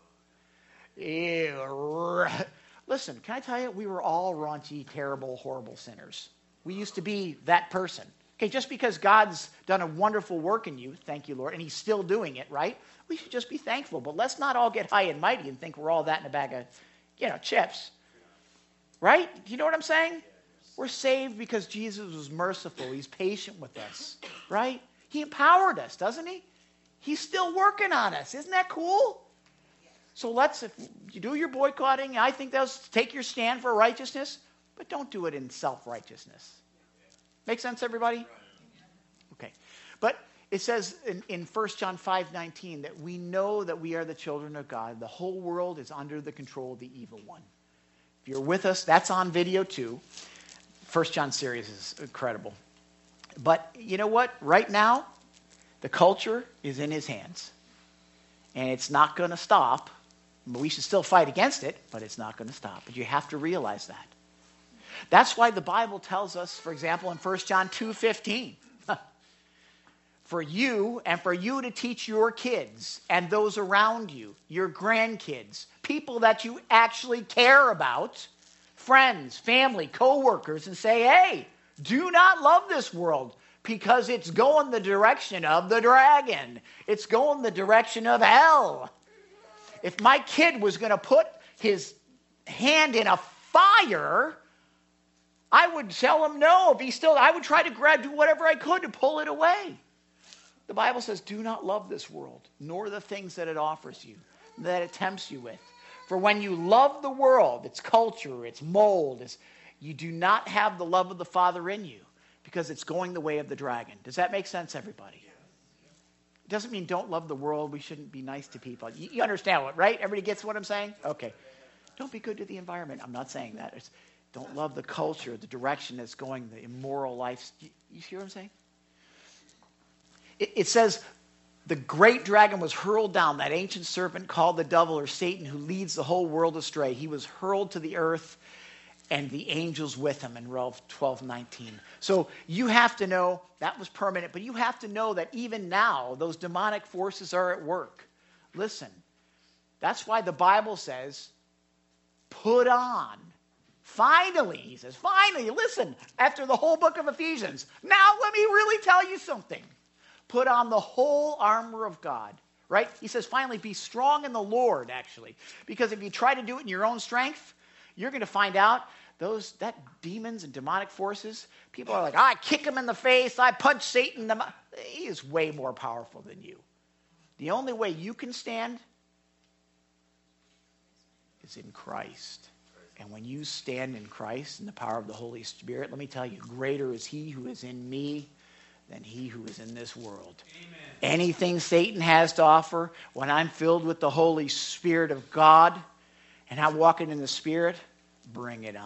S1: ew. Listen, can I tell you, we were all raunchy, terrible, horrible sinners. We used to be that person. Okay, just because God's done a wonderful work in you, thank you, Lord, and he's still doing it, right? We should just be thankful. But let's not all get high and mighty and think we're all that in a bag of, chips. Right? Do you know what I'm saying? We're saved because Jesus was merciful. He's patient with us, right? He empowered us, doesn't he? He's still working on us. Isn't that cool? So if you do your boycotting, I think that's take your stand for righteousness, but don't do it in self-righteousness. Make sense, everybody? Okay. But it says in 1 John 5:19 that we know that we are the children of God. The whole world is under the control of the evil one. If you're with us, that's on video too. 1 John series is incredible. But you know what? Right now, the culture is in his hands. And it's not going to stop. We should still fight against it, but it's not going to stop. But you have to realize that. That's why the Bible tells us, for example, in 1 John 2:15, for you to teach your kids and those around you, your grandkids, people that you actually care about, friends, family, co-workers, and say, hey, do not love this world because it's going the direction of the dragon. It's going the direction of hell. If my kid was going to put his hand in a fire, I would tell him no. I would try to do whatever I could to pull it away. The Bible says, do not love this world, nor the things that it offers you, that it tempts you with. For when you love the world, its culture, its mold, you do not have the love of the Father in you, because it's going the way of the dragon. Does that make sense, everybody? It doesn't mean don't love the world. We shouldn't be nice to people. You understand what, right? Everybody gets what I'm saying? Okay. Don't be good to the environment. I'm not saying that. Don't love the culture, the direction that's going, the immoral life. You see what I'm saying? It says, the great dragon was hurled down, that ancient serpent called the devil or Satan, who leads the whole world astray. He was hurled to the earth, and the angels with him in 12:19. So you have to know that was permanent, but you have to know that even now those demonic forces are at work. Listen, that's why the Bible says, put on. Finally, he says, finally, listen, after the whole book of Ephesians, now let me really tell you something. Put on the whole armor of God, right? He says, finally, be strong in the Lord, actually. Because if you try to do it in your own strength, you're going to find out that demons and demonic forces, people are like, I kick him in the face, I punch Satan. He is way more powerful than you. The only way you can stand is in Christ. And when you stand in Christ in the power of the Holy Spirit, let me tell you, greater is he who is in me than he who is in this world. Amen. Anything Satan has to offer, when I'm filled with the Holy Spirit of God and I'm walking in the Spirit, bring it on.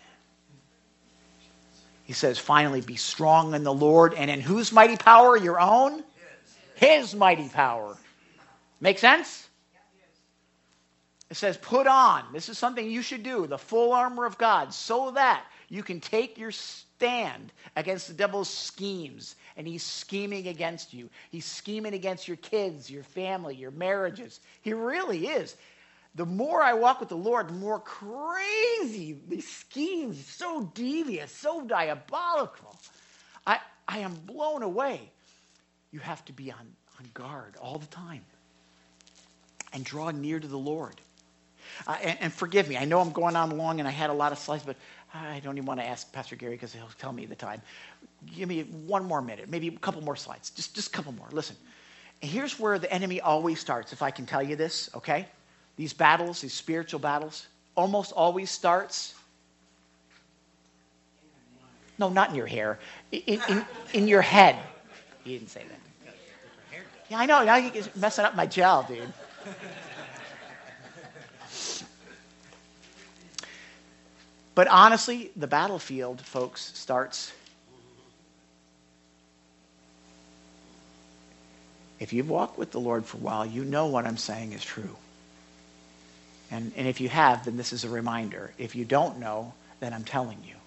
S1: He says, finally, be strong in the Lord, and in whose mighty power? Your own? His mighty power. Make sense? It says, put on. This is something you should do, the full armor of God, so that you can take your stand against the devil's schemes. And he's scheming against you. He's scheming against your kids, your family, your marriages. He really is. The more I walk with the Lord, the more crazy these schemes, so devious, so diabolical. I am blown away. You have to be on guard all the time and draw near to the Lord. And forgive me, I know I'm going on long and I had a lot of slides, but I don't even want to ask Pastor Gary because he'll tell me the time. Give me one more minute, maybe a couple more slides, just a couple more. Listen, and here's where the enemy always starts, if I can tell you this, okay? These battles, these spiritual battles, almost always starts, no, not in your hair, in your head. He didn't say that. Yeah, I know, now you're messing up my gel, dude. But honestly, the battlefield, folks, starts. If you've walked with the Lord for a while, you know what I'm saying is true. And if you have, then this is a reminder. If you don't know, then I'm telling you.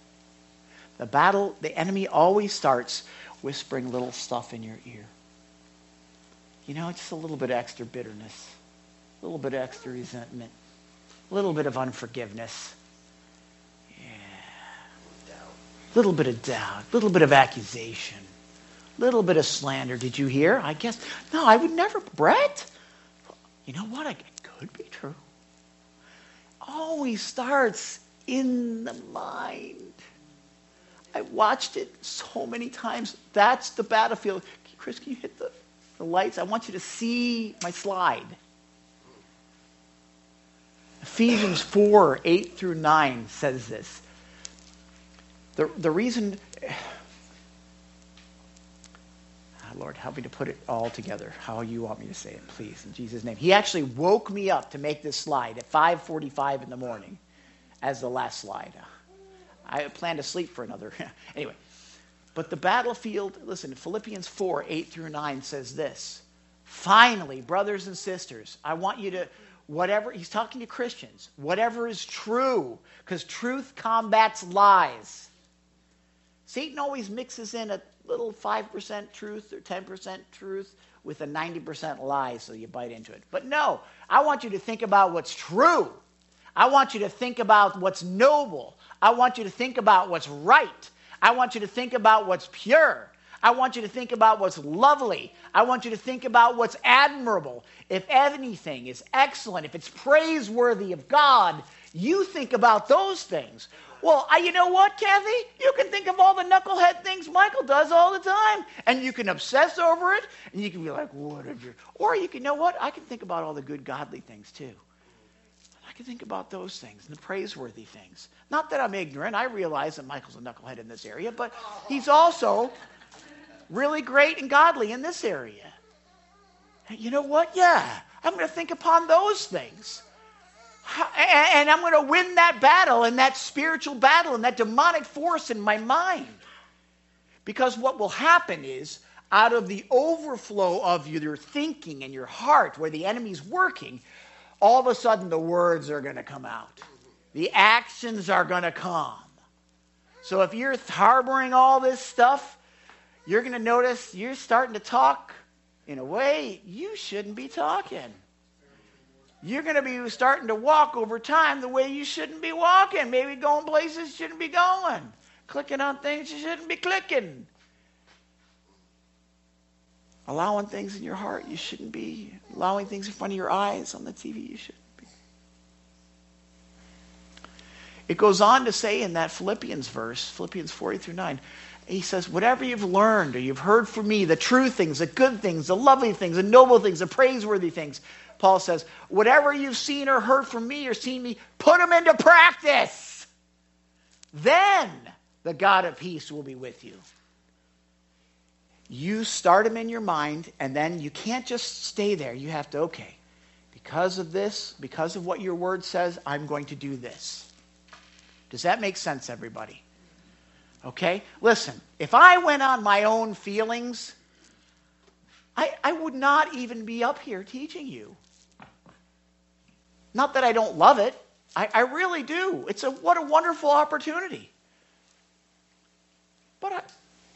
S1: The enemy always starts whispering little stuff in your ear. You know, just a little bit of extra bitterness, a little bit of extra resentment, a little bit of unforgiveness. Little bit of doubt, little bit of accusation, little bit of slander. Did you hear? I guess, no, I would never, Brett. You know what? It could be true. Always starts in the mind. I watched it so many times. That's the battlefield. Chris, can you hit the lights? I want you to see my slide. Ephesians 4:8-9 says this. The reason, Lord, help me to put it all together how you want me to say it, please, in Jesus' name. He actually woke me up to make this slide at 5:45 in the morning as the last slide. I plan to sleep for another. Anyway, but the battlefield, listen, Philippians 4:8-9 says this. Finally, brothers and sisters, I want you to, whatever, he's talking to Christians, whatever is true, because truth combats lies. Satan always mixes in a little 5% truth or 10% truth with a 90% lie, so you bite into it. But no, I want you to think about what's true. I want you to think about what's noble. I want you to think about what's right. I want you to think about what's pure. I want you to think about what's lovely. I want you to think about what's admirable. If anything is excellent, if it's praiseworthy of God, you think about those things. Well, you know what, Kathy? You can think of all the knucklehead things Michael does all the time. And you can obsess over it. And you can be like, what did you... Or you can, you know what? I can think about all the good godly things too. I can think about those things and the praiseworthy things. Not that I'm ignorant. I realize that Michael's a knucklehead in this area. But he's also really great and godly in this area. And you know what? Yeah. I'm going to think upon those things. And I'm going to win that battle and that spiritual battle and that demonic force in my mind. Because what will happen is, out of the overflow of your thinking and your heart, where the enemy's working, all of a sudden the words are going to come out. the actions are going to come. So if you're harboring all this stuff, you're going to notice you're starting to talk in a way you shouldn't be talking. You're going to be starting to walk over time the way you shouldn't be walking. Maybe going places you shouldn't be going. Clicking on things you shouldn't be clicking. Allowing things in your heart you shouldn't be. Allowing things in front of your eyes on the TV you shouldn't be. It goes on to say in that Philippians verse, Philippians 4:8-9, he says, whatever you've learned or you've heard from me, the true things, the good things, the lovely things, the noble things, the praiseworthy things, Paul says, whatever you've seen or heard from me or seen me, put them into practice. Then the God of peace will be with you. You start them in your mind, and then you can't just stay there. You have to, okay, because of this, because of what your word says, I'm going to do this. Does that make sense, everybody? Okay? Listen, if I went on my own feelings, I would not even be up here teaching you. Not that I don't love it. I really do. What a wonderful opportunity. But I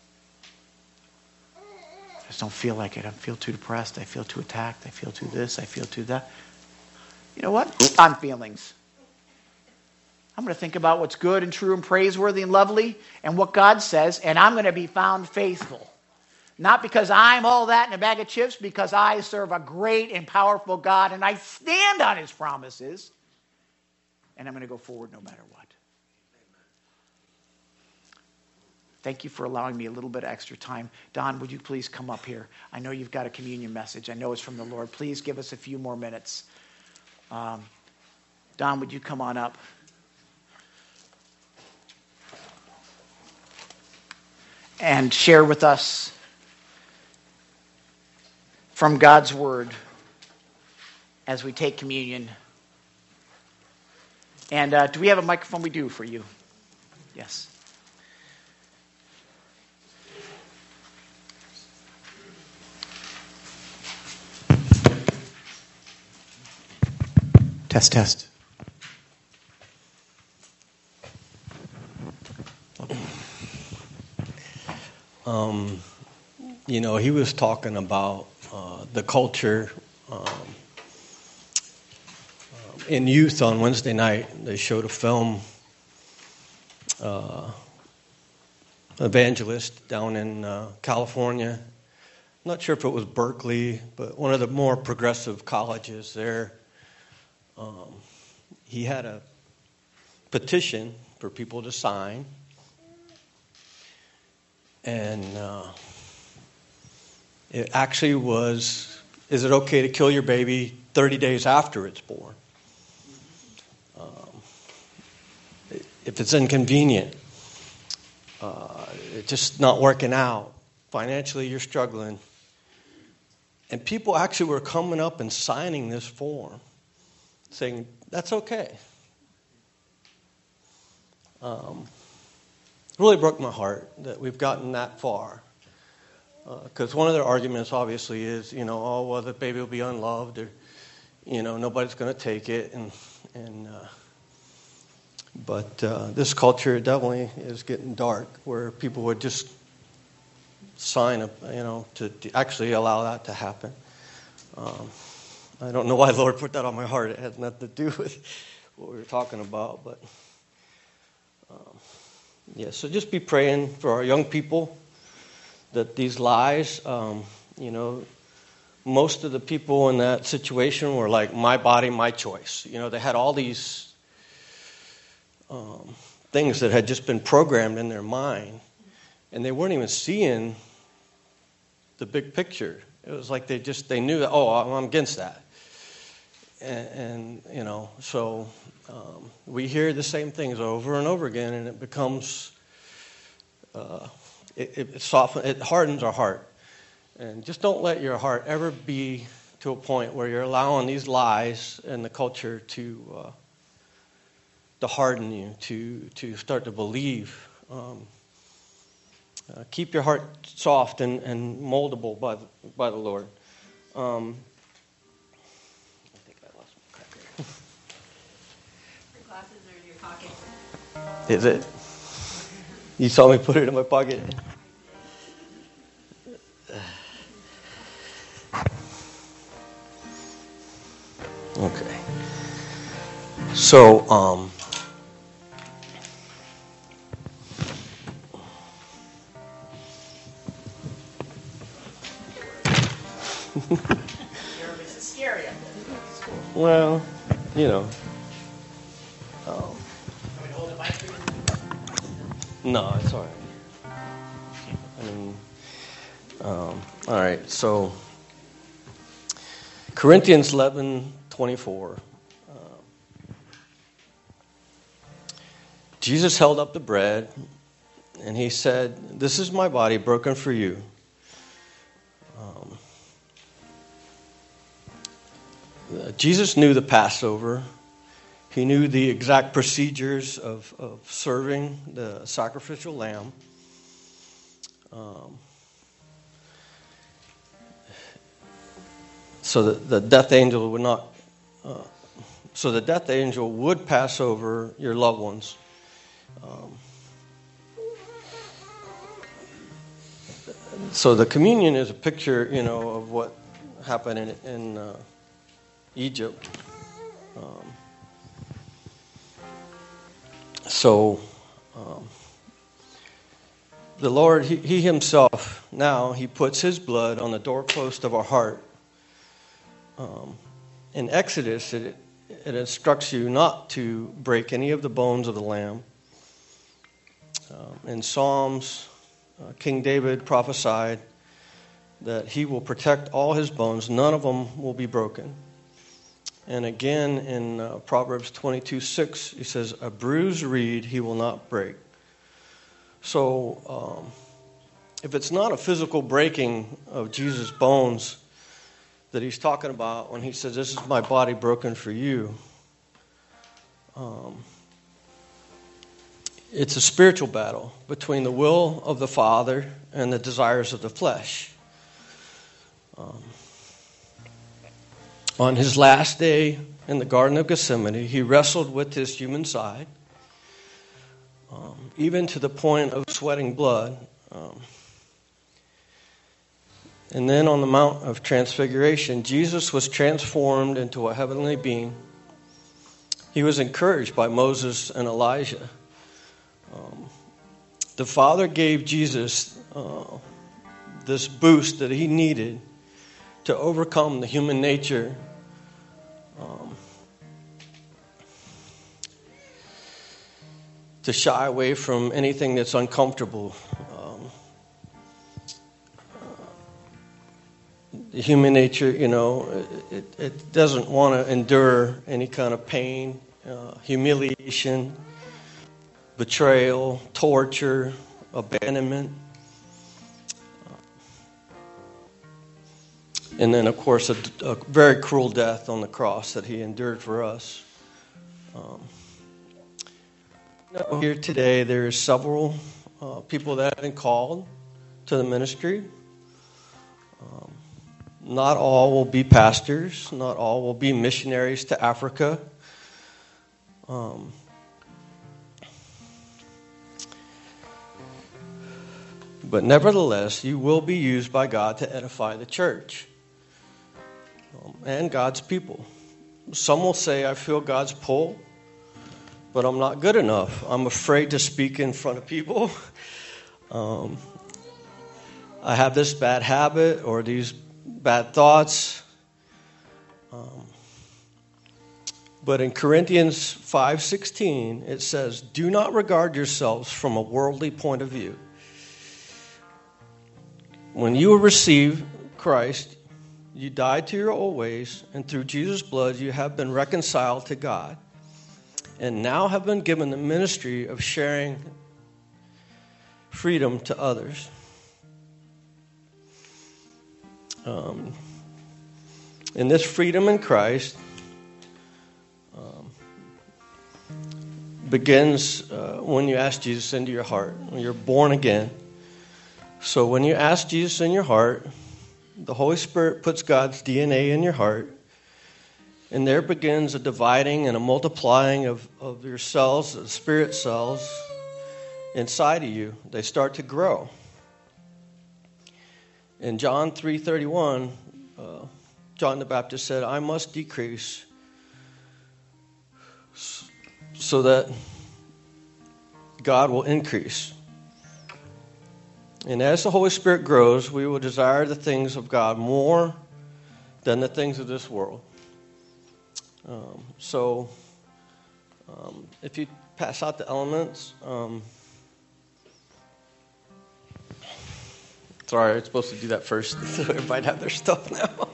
S1: just don't feel like it. I feel too depressed. I feel too attacked. I feel too this. I feel too that. You know what? On feelings. I'm going to think about what's good and true and praiseworthy and lovely and what God says, and I'm going to be found faithful. Not because I'm all that in a bag of chips, because I serve a great and powerful God, and I stand on his promises, and I'm going to go forward no matter what. Thank you for allowing me a little bit of extra time. Don, would you please come up here? I know you've got a communion message. I know it's from the Lord. Please give us a few more minutes. Don, would you come on up? And share with us from God's word as we take communion. And do we have a microphone? We do for you. Yes. Test.
S4: He was talking about the culture in youth on Wednesday night. They showed a film, evangelist down in California. I'm not sure if it was Berkeley, but one of the more progressive colleges there. He had a petition for people to sign. And it actually was, is it okay to kill your baby 30 days after it's born? If it's inconvenient, it's just not working out, financially you're struggling. And people actually were coming up and signing this form, saying, that's okay. Really broke my heart that we've gotten that far. Because one of their arguments obviously is, the baby will be unloved, or, nobody's going to take it. But this culture definitely is getting dark, where people would just sign to actually allow that to happen. I don't know why the Lord put that on my heart. It has nothing to do with what we were talking about, but so just be praying for our young people that these lies, most of the people in that situation were like, my body, my choice. They had all these things that had just been programmed in their mind, and they weren't even seeing the big picture. It was like they knew that, I'm against that. And so we hear the same things over and over again, and it becomes, it hardens our heart. And just don't let your heart ever be to a point where you're allowing these lies and the culture to harden you, to start to believe. Keep your heart soft and moldable by the Lord. I think I lost my cracker.
S2: Your glasses are in your
S3: your pocket.
S4: Is it? You saw me put it in my pocket? Okay. So,
S1: It's scary up there. It's cool.
S4: well, you know.
S1: Want me to hold the mic for you?
S4: No, it's all right. I mean, all right. So, Corinthians 11:24. Jesus held up the bread, and he said, "This is my body broken for you." Jesus knew the Passover. He knew the exact procedures of serving the sacrificial lamb. So that the death angel would not. So the death angel would pass over your loved ones. So the communion is a picture, of what happened in Egypt. The Lord, He Himself, now, He puts His blood on the doorpost of our heart. In Exodus, it instructs you not to break any of the bones of the lamb. In Psalms, King David prophesied that He will protect all His bones. None of them will be broken. And again, in Proverbs 22:6, he says, "A bruised reed He will not break." So, if it's not a physical breaking of Jesus' bones that He's talking about when He says, "This is my body broken for you," it's a spiritual battle between the will of the Father and the desires of the flesh. On His last day in the Garden of Gethsemane, He wrestled with His human side, even to the point of sweating blood. And then on the Mount of Transfiguration, Jesus was transformed into a heavenly being. He was encouraged by Moses and Elijah. The Father gave Jesus this boost that He needed to overcome the human nature. To shy away from anything that's uncomfortable. The human nature, it doesn't want to endure any kind of pain, humiliation, betrayal, torture, abandonment. And then, of course, a very cruel death on the cross that He endured for us. Here today, there are several people that have been called to the ministry. Not all will be pastors. Not all will be missionaries to Africa. But nevertheless, you will be used by God to edify the church and God's people. Some will say, "I feel God's pull, but I'm not good enough. I'm afraid to speak in front of people. I have this bad habit or these bad thoughts." But in Corinthians 5:16, it says, "Do not regard yourselves from a worldly point of view. When you receive Christ, you died to your old ways, and through Jesus' blood you have been reconciled to God, and now have been given the ministry of sharing freedom to others." And this freedom in Christ begins when you ask Jesus into your heart, when you're born again. So when you ask Jesus in your heart, the Holy Spirit puts God's DNA in your heart, And there begins a dividing and a multiplying of your cells, the spirit cells inside of you. They start to grow. In John 3:31, John the Baptist said, I must decrease so that God will increase. And as the Holy Spirit grows, we will desire the things of God more than the things of this world. If you pass out the elements, sorry, I was supposed to do that first, so everybody have their stuff now.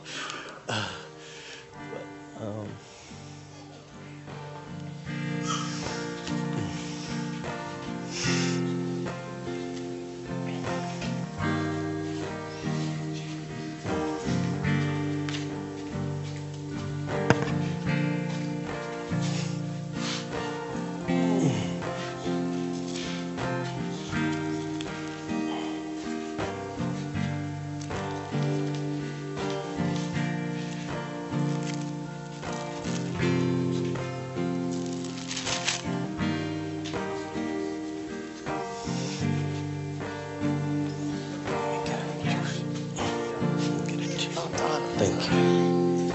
S4: Thank you.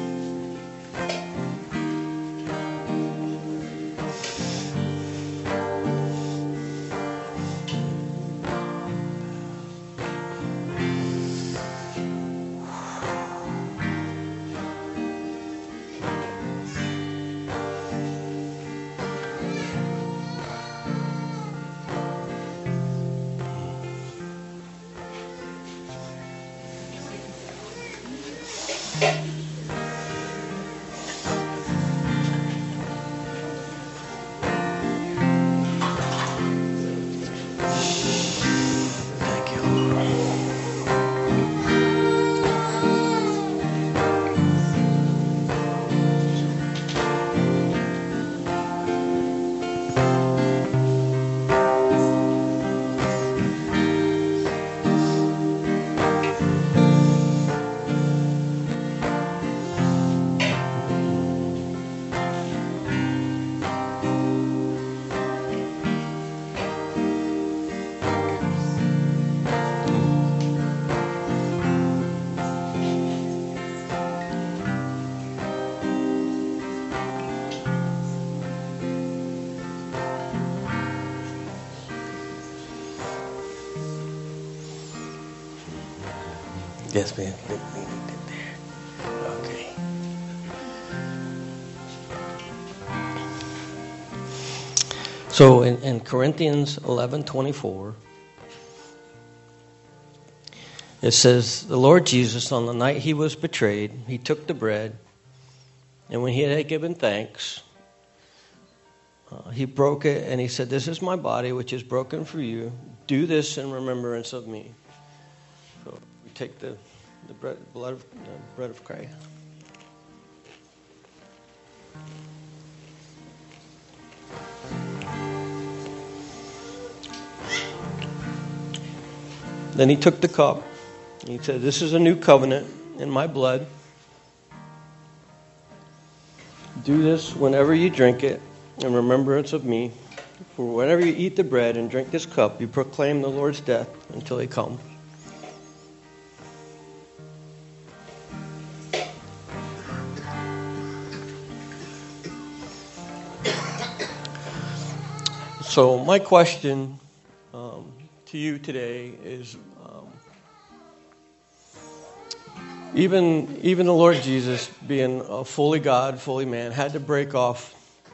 S4: Yes, ma'am. Okay. So in Corinthians 11:24, it says, the Lord Jesus, on the night he was betrayed, he took the bread, and when he had given thanks, he broke it, and he said, this is my body, which is broken for you. Do this in remembrance of me. So we take the bread of Christ. Then he took the cup. He said, this is a new covenant in my blood. Do this whenever you drink it in remembrance of me. For whenever you eat the bread and drink this cup, you proclaim the Lord's death until he comes. So my question to you today is, even the Lord Jesus, being a fully God, fully man, had to break off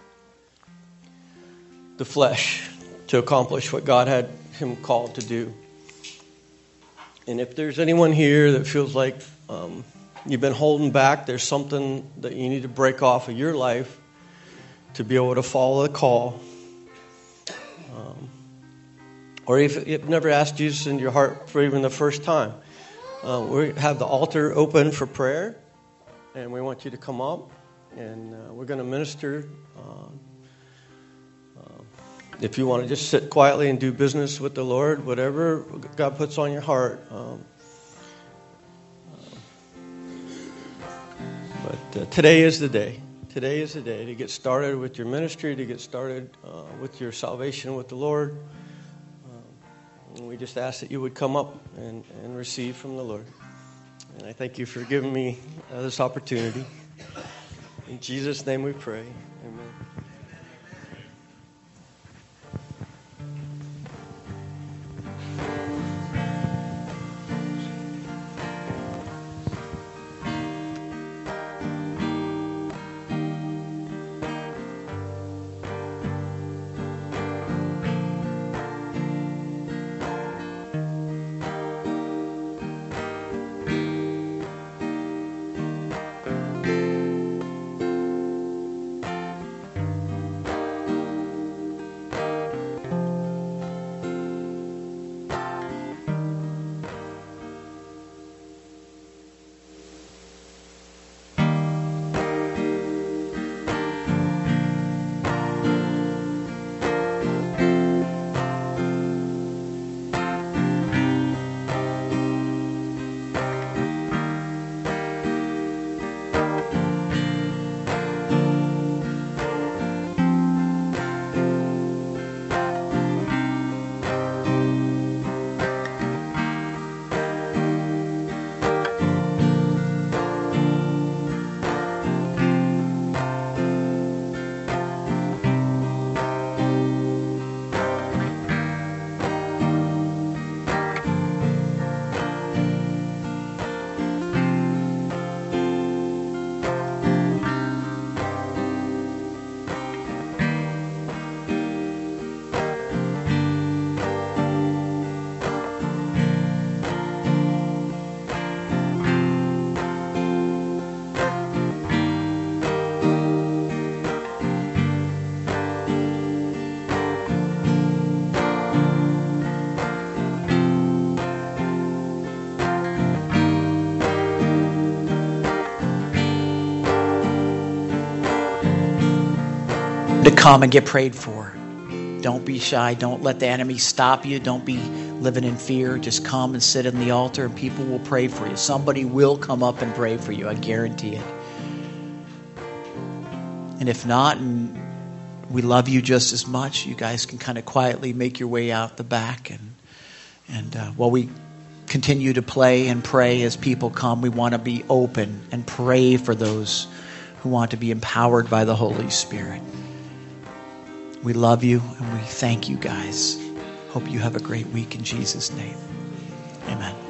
S4: the flesh to accomplish what God had him called to do. And if there's anyone here that feels like you've been holding back, there's something that you need to break off of your life to be able to follow the call. Or if you've never asked Jesus into your heart for even the first time, we have the altar open for prayer, and we want you to come up, and we're going to minister. If you want to just sit quietly and do business with the Lord, whatever God puts on your heart. But today is the day. Today is the day to get started with your ministry, to get started with your salvation with the Lord. And we just ask that you would come up and receive from the Lord. And I thank you for giving me this opportunity. In Jesus' name we pray. Amen.
S1: To come and get prayed for. Don't be shy. Don't let the enemy stop you. Don't be living in fear. Just come and sit in the altar and people will pray for you. Somebody will come up and pray for you. I guarantee it. And if not, and we love you just as much, you guys can kind of quietly make your way out the back. And while we continue to play and pray as people come, we want to be open and pray for those who want to be empowered by the Holy Spirit. We love you and we thank you guys. Hope you have a great week in Jesus' name. Amen.